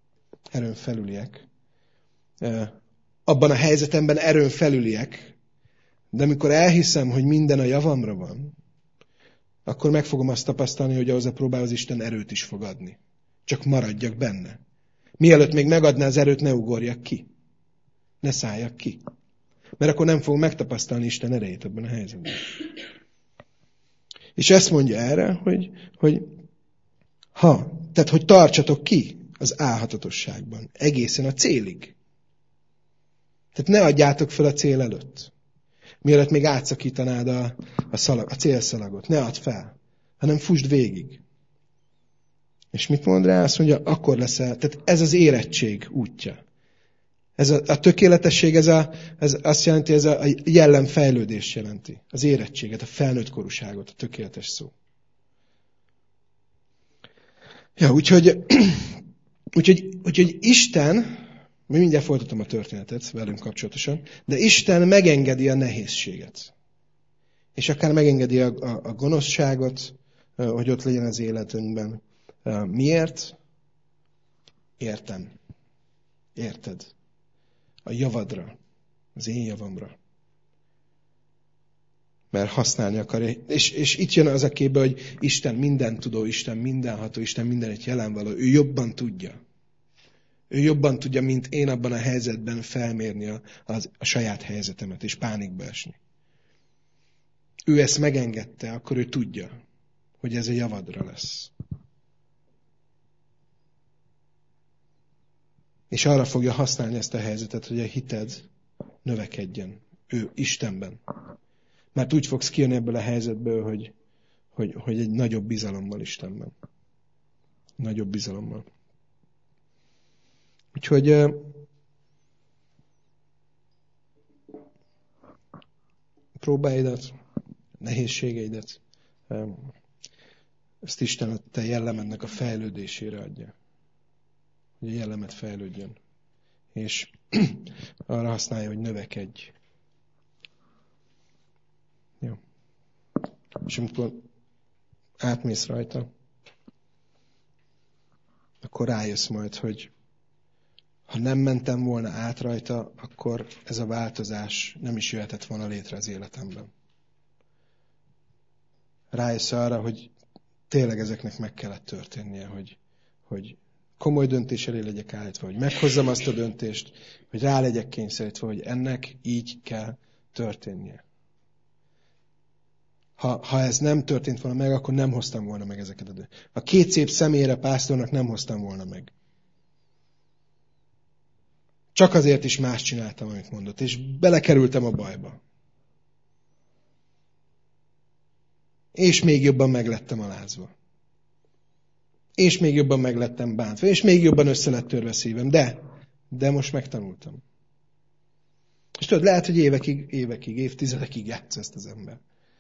Abban a helyzetemben erőn felüliek, de amikor elhiszem, hogy minden a javamra van, akkor meg fogom azt tapasztalni, hogy ahhoz a próbához Isten erőt is fog adni. Csak maradjak benne. Mielőtt még megadná az erőt, ne ugorjak ki. Ne szálljak ki. Mert akkor nem fogom megtapasztalni Isten erejét abban a helyzetben. És ezt mondja erre, hogy tartsatok ki az álhatatosságban. Egészen a célig. Tehát ne adjátok fel a cél előtt. Mielőtt még átszakítanád a célszalagot. Ne add fel, hanem fusd végig. És mit mond rá? Azt mondja, akkor leszel. Tehát ez az érettség útja. Ez a tökéletesség, ez azt jelenti, ez a jellemfejlődést jelenti. Az érettséget, a felnőtt korúságot, a tökéletes szó. Ja, úgyhogy Isten, mindjárt folytatom a történetet velünk kapcsolatosan, de Isten megengedi a nehézséget. És akár megengedi a gonoszságot, hogy ott legyen az életünkben. Miért? Értem. Érted? A javadra. Az én javamra. Mert használni akarja. És itt jön az a képbe, hogy Isten mindentudó, Isten mindenható, Isten mindenütt jelenvaló. Ő jobban tudja. Ő jobban tudja, mint én abban a helyzetben felmérni a saját helyzetemet, és pánikba esni. Ő ezt megengedte, akkor ő tudja, hogy ez a javadra lesz. És arra fogja használni ezt a helyzetet, hogy a hited növekedjen. Ő Istenben. Mert úgy fogsz kijönni ebből a helyzetből, hogy egy nagyobb bizalommal Istenben. Nagyobb bizalommal. Úgyhogy próbáidat, nehézségeidet, ezt Isten a te jellemednek a fejlődésére adja. Hogy a jellemed fejlődjön. És arra használja, hogy növekedj. Jó. És amikor átmész rajta, akkor rájössz majd, hogy ha nem mentem volna át rajta, akkor ez a változás nem is jöhetett volna létre az életemben. Rájössz arra, hogy tényleg ezeknek meg kellett történnie, hogy komoly döntés elé legyek állítva, hogy meghozzam azt a döntést, hogy rá legyek kényszerítve, hogy ennek így kell történnie. ha ez nem történt volna meg, akkor nem hoztam volna meg ezeket a 2 szép személyre pásztornak nem hoztam volna meg. Csak azért is más csináltam, amit mondott, és belekerültem a bajba. És még jobban meglettem alázva. És még jobban meglettem bántva. És még jobban össze lett törve szívem. De most megtanultam. És tudod, lehet, hogy évekig, évtizedekig játsz ezt az ember.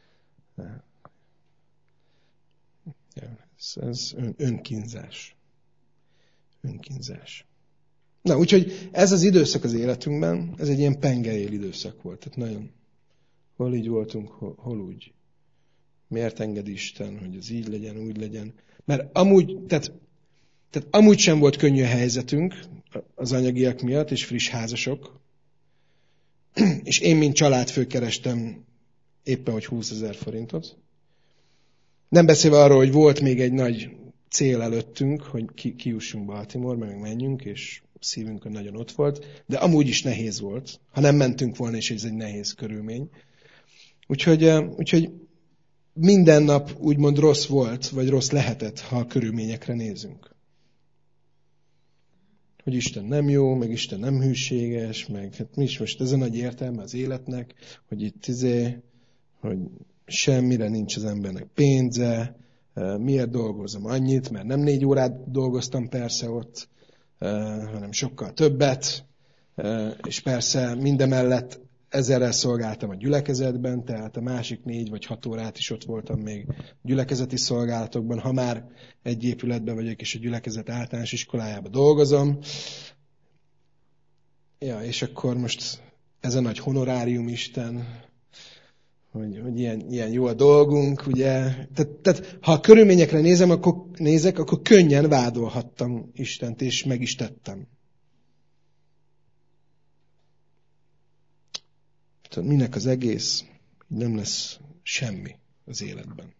Ez önkínzás. Önkínzás. Na, úgyhogy ez az időszak az életünkben, ez egy ilyen pengeél időszak volt. Tehát nagyon, hol így voltunk, hol úgy. Miért enged Isten, hogy ez így legyen, úgy legyen. Mert amúgy, tehát amúgy sem volt könnyű a helyzetünk az anyagiak miatt, és friss házasok. És én, mint családfő kerestem éppen, hogy 20 000 forintot. Nem beszélve arról, hogy volt még egy nagy cél előttünk, hogy kijussunk Baltimore, meg menjünk, és szívünkön nagyon ott volt, de amúgy is nehéz volt, ha nem mentünk volna, és ez egy nehéz körülmény. Úgyhogy minden nap úgymond rossz volt, vagy rossz lehetett, ha a körülményekre nézünk. Hogy Isten nem jó, meg Isten nem hűséges, meg hát mi is most ez a nagy értelme az életnek, hogy itt hogy semmire nincs az embernek pénze, miért dolgozom annyit, mert nem 4 órát dolgoztam persze ott, hanem sokkal többet, és persze mindemellett 1000-rel szolgáltam a gyülekezetben, tehát a másik 4 vagy 6 órát is ott voltam még gyülekezeti szolgálatokban, ha már egy épületben vagyok, és a gyülekezet általános iskolájában dolgozom. Ja, és akkor most ez a nagy honorárium Isten, hogy ilyen jó a dolgunk, ugye. Tehát ha a körülményekre nézek, akkor könnyen vádolhattam Istent, és meg is tettem. Tehát minek az egész, nem lesz semmi az életben.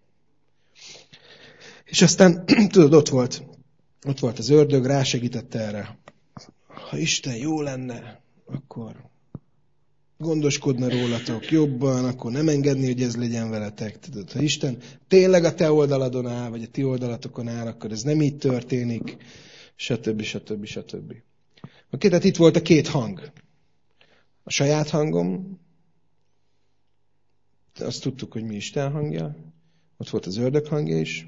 És aztán, tudod, ott volt az ördög, rásegítette erre. Ha Isten jó lenne, akkor gondoskodna rólatok jobban, akkor nem engedni, hogy ez legyen veletek. Tudod, ha Isten tényleg a te oldaladon áll, vagy a ti oldalatokon áll, akkor ez nem így történik, stb. Oké, tehát itt volt a 2 hang. A saját hangom, azt tudtuk, hogy mi Isten hangja, ott volt az ördög hangja is,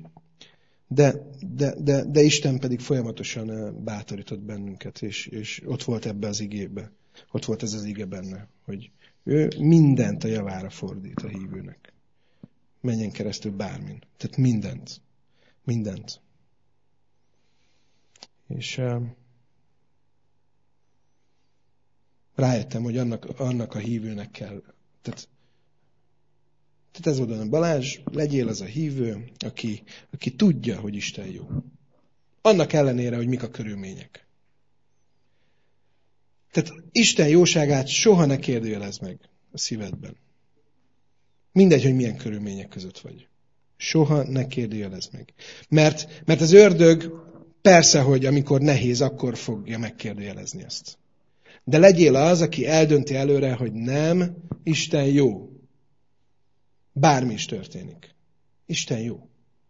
de Isten pedig folyamatosan bátorított bennünket, és ott volt ebbe az igébe. Ott volt ez az ige benne, hogy ő mindent a javára fordít a hívőnek. Menjen keresztül bármin. Tehát mindent. És rájöttem, hogy annak a hívőnek kell. Tehát ez oda, Balázs, legyél az a hívő, aki tudja, hogy Isten jó. Annak ellenére, hogy mik a körülmények. Tehát Isten jóságát soha ne kérdőjelezd meg a szívedben. Mindegy, hogy milyen körülmények között vagy. Soha ne kérdőjelezd meg. Mert az ördög persze, hogy amikor nehéz, akkor fogja megkérdőjelezni ezt. De legyél az, aki eldönti előre, hogy nem, Isten jó. Bármi is történik. Isten jó.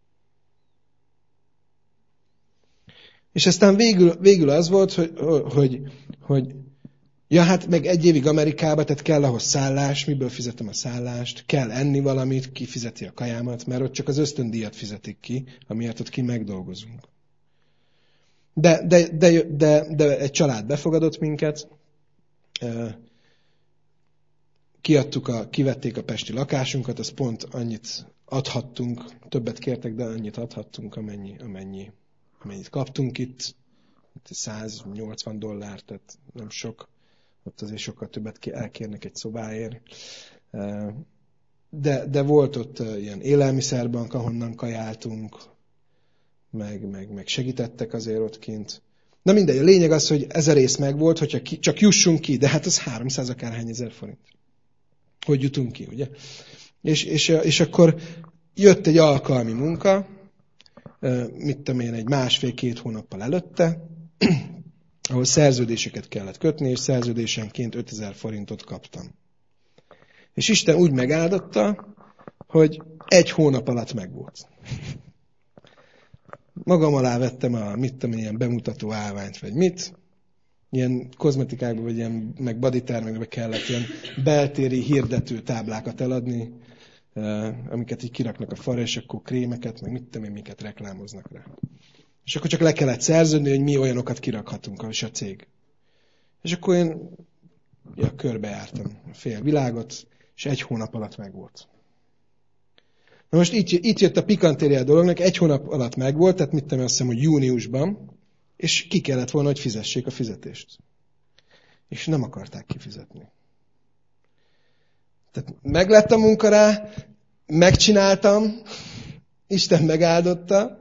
És aztán végül az volt, hogy ja, hát meg 1 évig Amerikába, tehát kell ahhoz szállás, miből fizetem a szállást, kell enni valamit, ki fizeti a kajámat, mert ott csak az ösztöndíjat fizetik ki, amiért ott ki megdolgozunk. De egy család befogadott minket, kivették a pesti lakásunkat, az pont annyit adhattunk, többet kértek, de annyit adhattunk, amennyit kaptunk itt. $180, tehát nem sok. Ott azért sokkal többet elkérnek egy szobáért. De volt ott ilyen élelmiszerbank, ahonnan kajáltunk, meg segítettek azért ott kint. Na mindegy, a lényeg az, hogy ez a rész megvolt, hogyha csak jussunk ki, de hát az 300 akárhány ezer forint. Hogy jutunk ki, ugye? És akkor jött egy alkalmi munka, mit tudom én, egy 1,5-2 hónappal előtte, ahol szerződéseket kellett kötni, és szerződésenként 5000 forintot kaptam. És Isten úgy megáldotta, hogy 1 hónap alatt megvolt. Magam alá vettem ilyen bemutató állványt, vagy mit. Ilyen kozmetikákban, vagy ilyen, meg body termékben kellett ilyen beltéri hirdető táblákat eladni, amiket így kiraknak a falra, és akkor krémeket, meg mit tudom én, miket reklámoznak rá. És akkor csak le kellett szerződni, hogy mi olyanokat kirakhatunk, és a cég. És akkor én körbejártam a fél világot, és 1 hónap alatt megvolt. Na most itt jött a pikantéria dolognak, 1 hónap alatt megvolt, tehát mit tudom, azt hiszem, hogy júniusban, és ki kellett volna, hogy fizessék a fizetést. És nem akarták kifizetni. Tehát meglett a munka rá, megcsináltam, Isten megáldotta,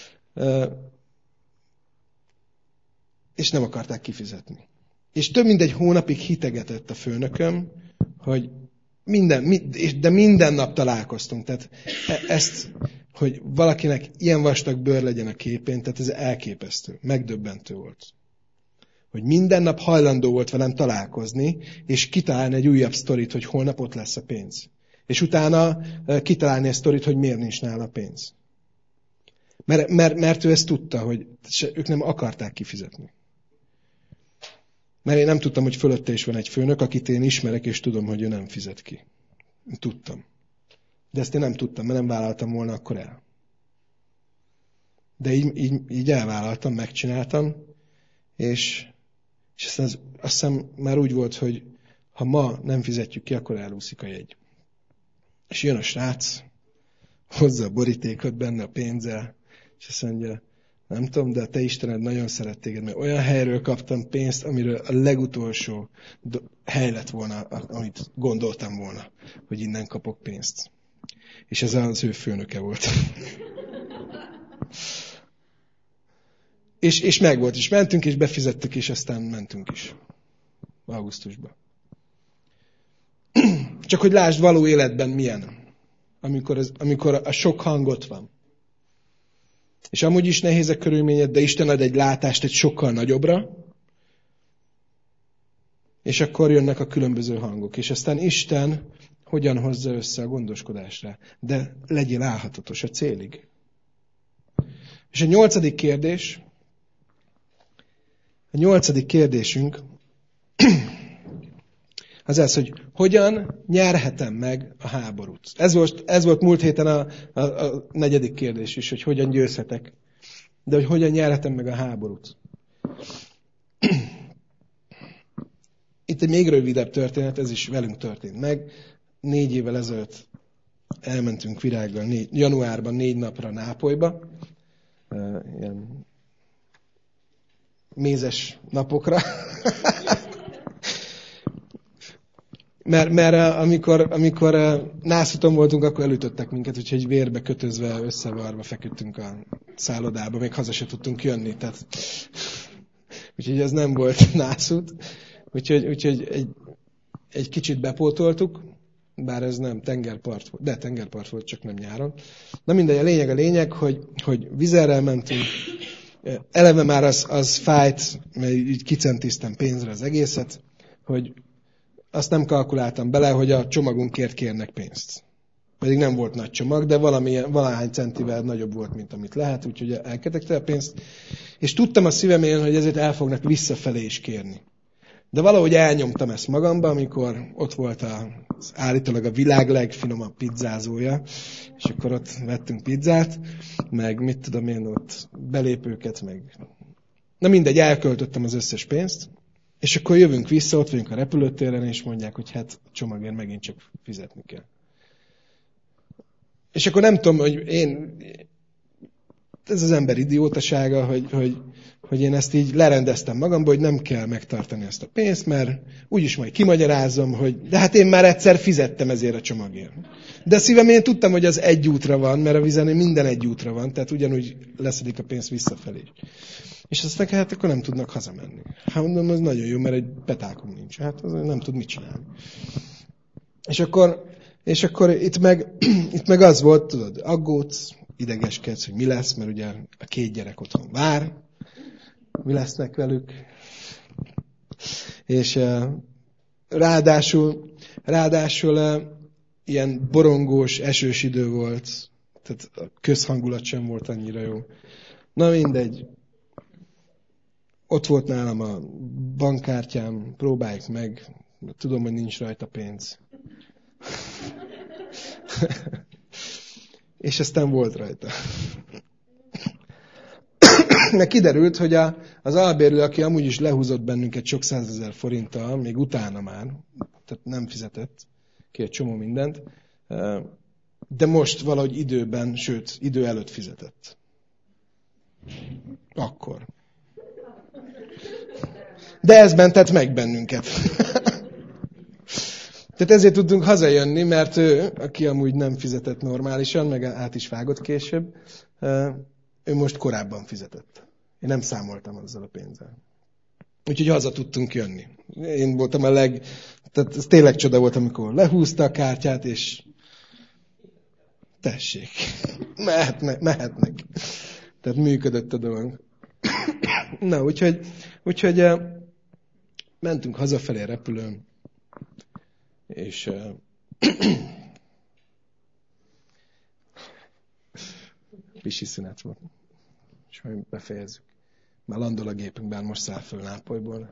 és nem akarták kifizetni. És több mint 1 hónapig hitegetett a főnököm, hogy minden nap találkoztunk. Tehát ezt, hogy valakinek ilyen vastag bőr legyen a képén, tehát ez elképesztő, megdöbbentő volt. Hogy minden nap hajlandó volt velem találkozni, és kitalálni egy újabb sztorit, hogy holnap ott lesz a pénz. És utána kitalálni egy sztorit, hogy miért nincs nála pénz. Mert ő ezt tudta, hogy ők nem akarták kifizetni. Mert én nem tudtam, hogy fölötte is van egy főnök, akit én ismerek, és tudom, hogy ő nem fizet ki. Tudtam. De ezt én nem tudtam, mert nem vállaltam volna akkor el. De így elvállaltam, megcsináltam, és azt hiszem már úgy volt, hogy ha ma nem fizetjük ki, akkor elúszik a jegy. És jön a srác, hozza a borítékot benne a pénzzel, és azt mondja, nem tudom, de a te Istened nagyon szeret téged, mert olyan helyről kaptam pénzt, amiről a legutolsó hely lett volna, amit gondoltam volna, hogy innen kapok pénzt. És ez az ő főnöke volt. és megvolt, és mentünk, és befizettük, és aztán mentünk is. Augusztusban. Csak hogy lásd való életben milyen, amikor a sok hang ott van. És amúgy is nehéz a körülményed, de Isten ad egy látást egy sokkal nagyobbra, és akkor jönnek a különböző hangok. És aztán Isten hogyan hozza össze a gondoskodásra. De legyél álhatatos a célig. És a 8. kérdés, a 8. kérdésünk az ez, hogy hogyan nyerhetem meg a háborút. Ez volt múlt héten a 4. kérdés is, hogy hogyan győzhetek. De hogy hogyan nyerhetem meg a háborút. Itt egy még rövidebb történet, ez is velünk történt meg. 4 évvel ezelőtt elmentünk virággal januárban 4 napra Nápolyba. Ilyen mézes napokra. Mert amikor nászúton voltunk, akkor elütöttek minket, úgyhogy vérbe kötözve, összevarva feküdtünk a szállodába, még haza se tudtunk jönni. Tehát, úgyhogy ez nem volt nászút. Úgyhogy egy kicsit bepótoltuk, bár ez nem tengerpart volt, de tengerpart volt, csak nem nyáron. Na mindegy, a lényeg, hogy vizerrel mentünk. Eleve már az fájt, mert így kicentiztem pénzre az egészet, hogy azt nem kalkuláltam bele, hogy a csomagunkért kérnek pénzt. Pedig nem volt nagy csomag, de valahány centivel nagyobb volt, mint amit lehet, úgyhogy elketekte a pénzt. És tudtam a szívemén, hogy ezért el fognak visszafelé is kérni. De valahogy elnyomtam ezt magamba, amikor ott volt állítólag a világ legfinomabb pizzázója, és akkor ott vettünk pizzát, meg mit tudom én ott belépőket, meg... Na mindegy, elköltöttem az összes pénzt, és akkor jövünk vissza, ott vagyunk a repülőtéren, és mondják, hogy hát csomagért megint csak fizetni kell. És akkor nem tudom, hogy ez az ember idiótasága, hogy én ezt így lerendeztem magamba, hogy nem kell megtartani ezt a pénzt, mert úgyis majd kimagyarázom, hogy de hát én már egyszer fizettem ezért a csomagért. De a szívem, én tudtam, hogy az egy útra van, mert a vizen minden egy útra van, tehát ugyanúgy leszedik a pénzt visszafelé. És azt mondják, hát akkor nem tudnak hazamenni. Hát mondom, ez nagyon jó, mert egy petákom nincs. Hát az nem tud mit csinálni. És akkor itt meg az volt, tudod, aggódsz, idegeskedsz, hogy mi lesz, mert ugye a 2 gyerek otthon vár, mi lesznek velük. És ráadásul ilyen borongós, esős idő volt, tehát a közhangulat sem volt annyira jó. Na mindegy. Ott volt nálam a bankkártyám, próbáljuk meg. Tudom, hogy nincs rajta pénz. És aztán volt rajta. Mert kiderült, hogy az albérlő, aki amúgy is lehúzott bennünket sok 100 000 forinttal, még utána már, tehát nem fizetett ki egy csomó mindent, de most valahogy időben, sőt, idő előtt fizetett. Akkor. De ez mentett meg bennünket. Tehát ezért tudtunk hazajönni, mert ő, aki amúgy nem fizetett normálisan, meg át is vágott később, ő most korábban fizetett. Én nem számoltam azzal a pénzzel. Úgyhogy haza tudtunk jönni. Én voltam tehát ez tényleg csoda volt, amikor lehúzta a kártyát, és tessék, mehetnek. Tehát működött a dolog. Na, úgyhogy mentünk hazafelé a repülőn, és pisi szünet volt. És majd befejezzük. Már landol a gépünk, bár most száll föl Nápolyból.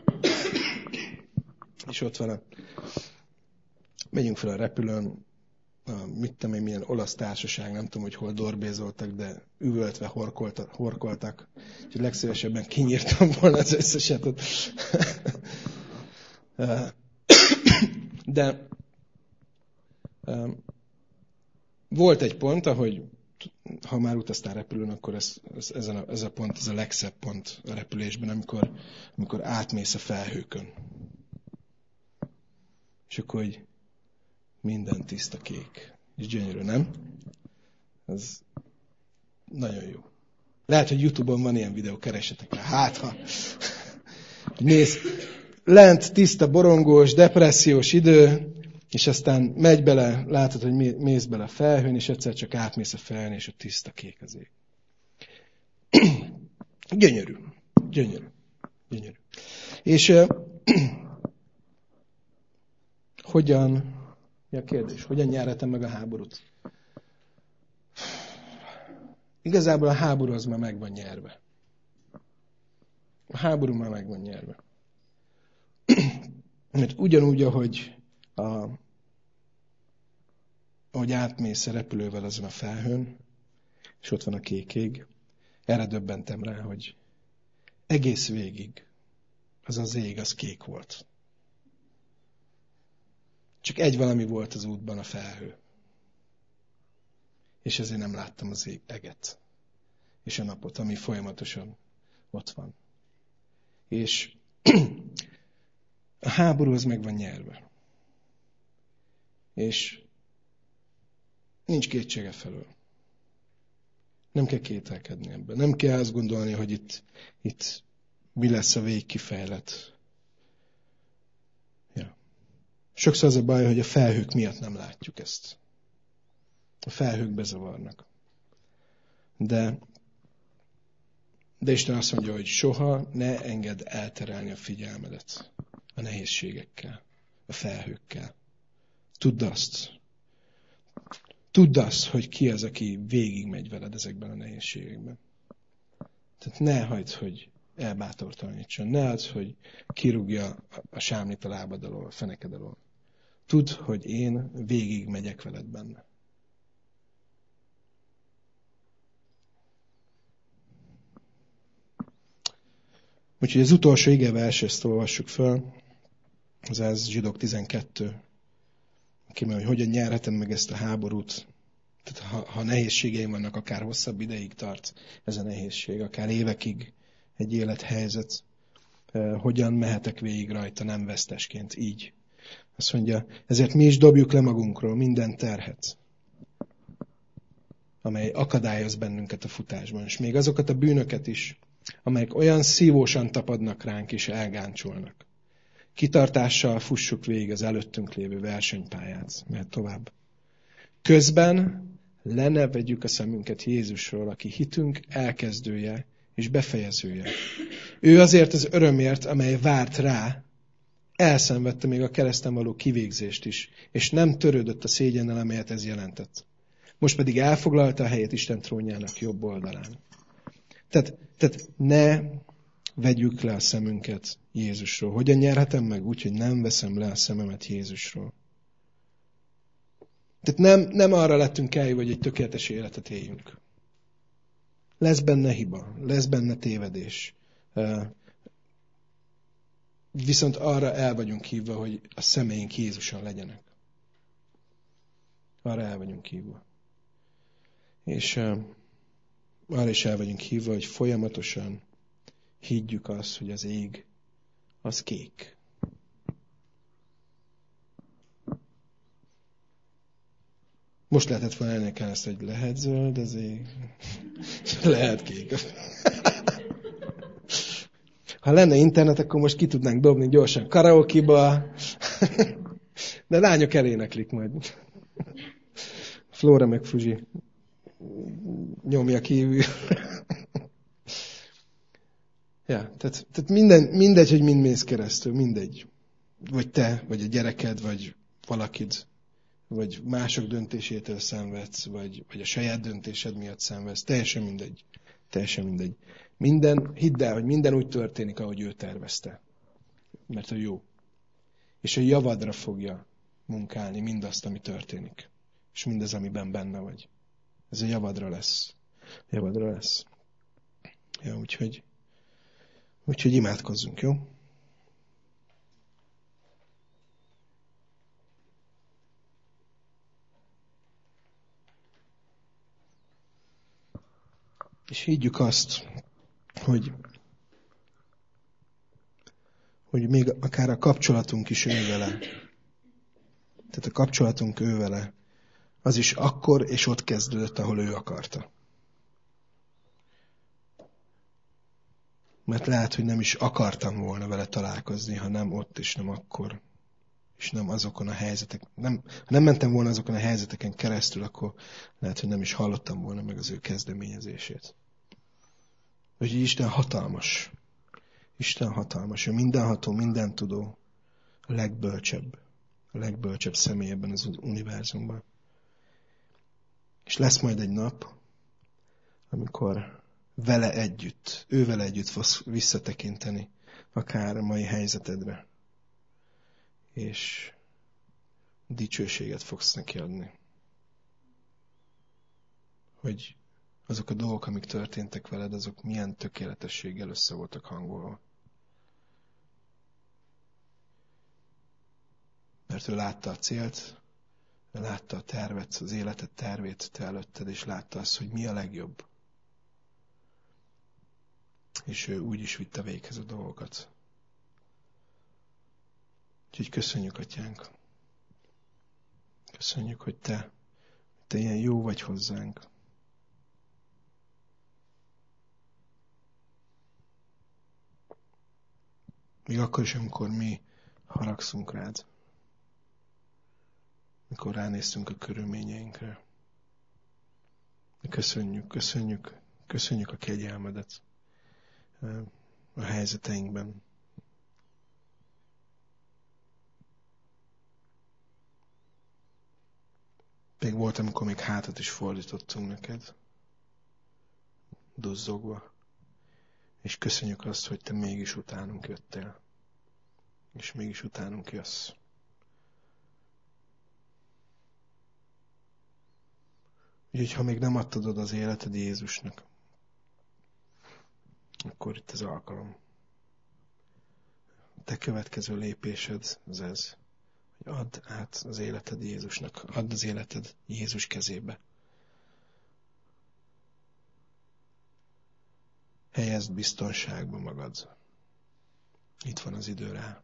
És ott van megyünk fel a repülőn, mit tudom én, milyen olasz társaság, nem tudom, hogy hol dorbézoltak, de üvöltve horkoltak. Úgyhogy legszívesebben kinyírtam volna az összeset. De volt egy pont, ahogy ha már utaztál repülőn, akkor ez a pont, ez a legszebb pont a repülésben, amikor átmész a felhőkön. És akkor, hogy minden tiszta kék. És gyönyörű, nem? Ez nagyon jó. Lehet, hogy YouTube-on van ilyen videó, keressetek rá. Hát, ha mész lent, tiszta, borongós, depressziós idő, és aztán megy bele, látod, hogy mész bele a felhőn, és egyszer csak átmész a felhőn, és a tiszta kék az ég. Gyönyörű. És mi a kérdés? Hogyan nyerhetem meg a háborút? Igazából a háború az már meg van nyerve. A háború már meg van nyerve. Mert ugyanúgy, ahogy átmész a repülővel azon a felhőn, és ott van a kék ég, erre döbbentem rá, hogy egész végig az ég, az kék volt. Csak egy valami volt az útban, a felhő. És ezért nem láttam az eget. És a napot, ami folyamatosan ott van. És a háború az meg van nyerve. És nincs kétsége felől. Nem kell kételkedni ebben. Nem kell azt gondolni, hogy itt mi lesz a végkifejlet. Ja. Sokszor az a baj, hogy a felhők miatt nem látjuk ezt. A felhők bezavarnak. De Isten azt mondja, hogy soha ne engedd elterelni a figyelmedet a nehézségekkel, a felhőkkel. Tudd azt, hogy ki az, aki végigmegy veled ezekben a nehézségekben. Tehát ne hagyd, hogy elbátortalanítson. Ne hagyd, hogy kirúgja a sámlit a lábad alól, a feneked alól. Tudd, hogy én végigmegyek veled benne. Úgyhogy az utolsó igevers, ezt olvassuk föl. Ez Zsidók 12. Hogy hogyan nyerhetem meg ezt a háborút. Tehát ha nehézségeim vannak, akár hosszabb ideig tart ez a nehézség, akár évekig egy élethelyzet, hogyan mehetek végig rajta nem vesztesként, így. Azt mondja, ezért mi is dobjuk le magunkról minden terhet, amely akadályoz bennünket a futásban, és még azokat a bűnöket is, amelyek olyan szívósan tapadnak ránk és elgáncsolnak. Kitartással fussuk végig az előttünk lévő versenypályát, mert tovább. Közben le ne vegyük a szemünket Jézusról, aki hitünk elkezdője és befejezője. Ő azért az örömért, amely várt rá, Elszenvedte még a kereszten való kivégzést is, és nem törődött a szégyennel, amelyet ez jelentett. Most pedig elfoglalta a helyét Isten trónjának jobb oldalán. Tehát ne vegyük le a szemünket Jézusról. Hogyan nyerhetem meg? Úgy, hogy nem veszem le a szememet Jézusról. Tehát nem arra lettünk eljövő, hogy egy tökéletes életet éljünk. Lesz benne hiba, lesz benne tévedés. Viszont arra el vagyunk hívva, hogy a szemeink Jézuson legyenek. Arra el vagyunk hívva. És arra is el vagyunk hívva, hogy folyamatosan higgyük azt, hogy az ég az kék. Most lehetett volna elnékelni ezt, hogy lehet zöld az ég, lehet kék. Ha lenne internet, akkor most ki tudnánk dobni gyorsan karaoke-ba, de lányok eléneklik majd. Flóra meg Fuzsi nyomja kívül. Ja, tehát mindegy, hogy mind mész keresztül, mindegy. Vagy te, vagy a gyereked, vagy valakid, vagy mások döntésétől szenvedsz, vagy a saját döntésed miatt szenvedsz. Teljesen mindegy. Teljesen mindegy. Hidd el, hogy minden úgy történik, ahogy ő tervezte. Mert ő jó. És a javadra fogja munkálni mindazt, ami történik. És mindaz, amiben benne vagy. Ez a javadra lesz. Javadra lesz. Ja, úgyhogy imádkozzunk, jó? És higgyük azt, hogy még akár a kapcsolatunk is ővele. Tehát a kapcsolatunk ővele, az is akkor és ott kezdődött, ahol ő akarta. Mert lehet, hogy nem is akartam volna vele találkozni, ha nem ott és nem akkor. És nem azokon a helyzeteken. Ha nem mentem volna azokon a helyzeteken keresztül, akkor lehet, hogy nem is hallottam volna meg az ő kezdeményezését. Úgyhogy Isten hatalmas. Isten hatalmas. Ő mindenható, mindentudó. A legbölcsebb személy ebben az univerzumban. És lesz majd egy nap, amikor ővele együtt fogsz visszatekinteni akár a mai helyzetedre. És dicsőséget fogsz neki adni. Hogy azok a dolgok, amik történtek veled, azok milyen tökéletességgel össze voltak hangolva. Mert ő látta a célt, ő látta a tervet, az életed tervét te előtted, és látta azt, hogy mi a legjobb. És ő úgy is vitte véghez a dolgokat. Úgyhogy köszönjük, Atyánk. Köszönjük, hogy te ilyen jó vagy hozzánk. Még akkor is, amikor mi haragszunk rád. Mikor ránéztünk a körülményeinkre. Köszönjük a kegyelmedet a helyzeteinkben. Még volt, amikor még hátat is fordítottunk neked, duzzogva. És köszönjük azt, hogy te mégis utánunk jöttél. És mégis utánunk jössz. Úgyhogy, ha még nem adtad oda az életed Jézusnak, akkor itt az alkalom. Te következő lépésed az ez, hogy add át az életed Jézusnak, add az életed Jézus kezébe. Helyezd biztonságba magad. Itt van az idő rá.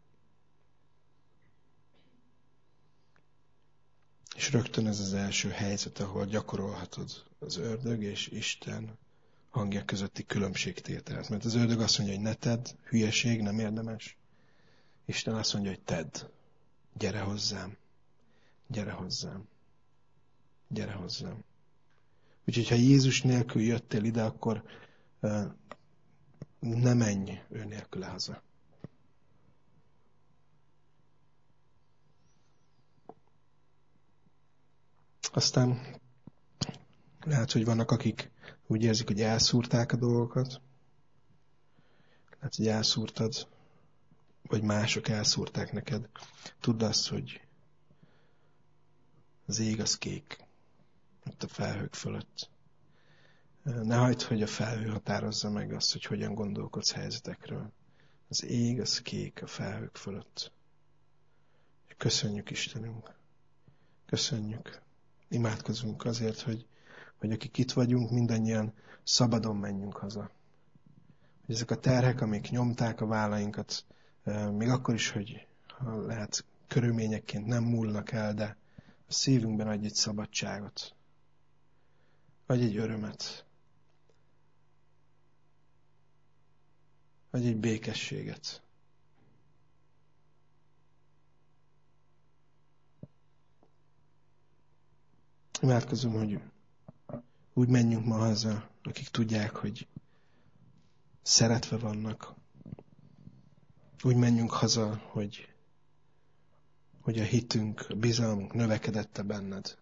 És rögtön ez az első helyzet, ahol gyakorolhatod az ördög és Isten hangja közötti különbségtételt. Mert az ördög azt mondja, hogy ne tedd, hülyeség, nem érdemes. Isten azt mondja, hogy tedd. Gyere hozzám. Gyere hozzám. Gyere hozzám. Úgyhogy ha Jézus nélkül jöttél ide, akkor ne menj ő nélküle haza. Aztán lehet, hogy vannak, akik úgy érzik, hogy elszúrták a dolgokat. Lehet, hogy elszúrtad, vagy mások elszúrták neked. Tudd azt, hogy az ég az kék, ott a felhők fölött. Ne hagyd, hogy a felhő határozza meg azt, hogy hogyan gondolkodsz helyzetekről. Az ég az kék a felhők fölött. Köszönjük, Istenünk. Köszönjük. Imádkozunk azért, hogy akik itt vagyunk, mindannyian szabadon menjünk haza. Hogy ezek a terhek, amik nyomták a vállainkat, még akkor is, hogy ha lehet körülményekként nem múlnak el, de a szívünkben adj egy szabadságot. Adj egy örömet. Adj egy békességet. Imádkozom, hogy úgy menjünk ma haza, akik tudják, hogy szeretve vannak. Úgy menjünk haza, hogy a hitünk, a bizalmunk növekedett benned,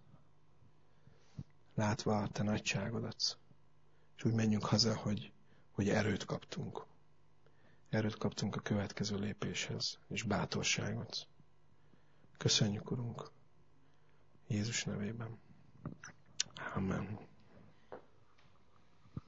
látva a te nagyságodat. És úgy menjünk haza, hogy erőt kaptunk. Erőt kaptunk a következő lépéshez, és bátorságot. Köszönjük, Urunk, Jézus nevében. Amen.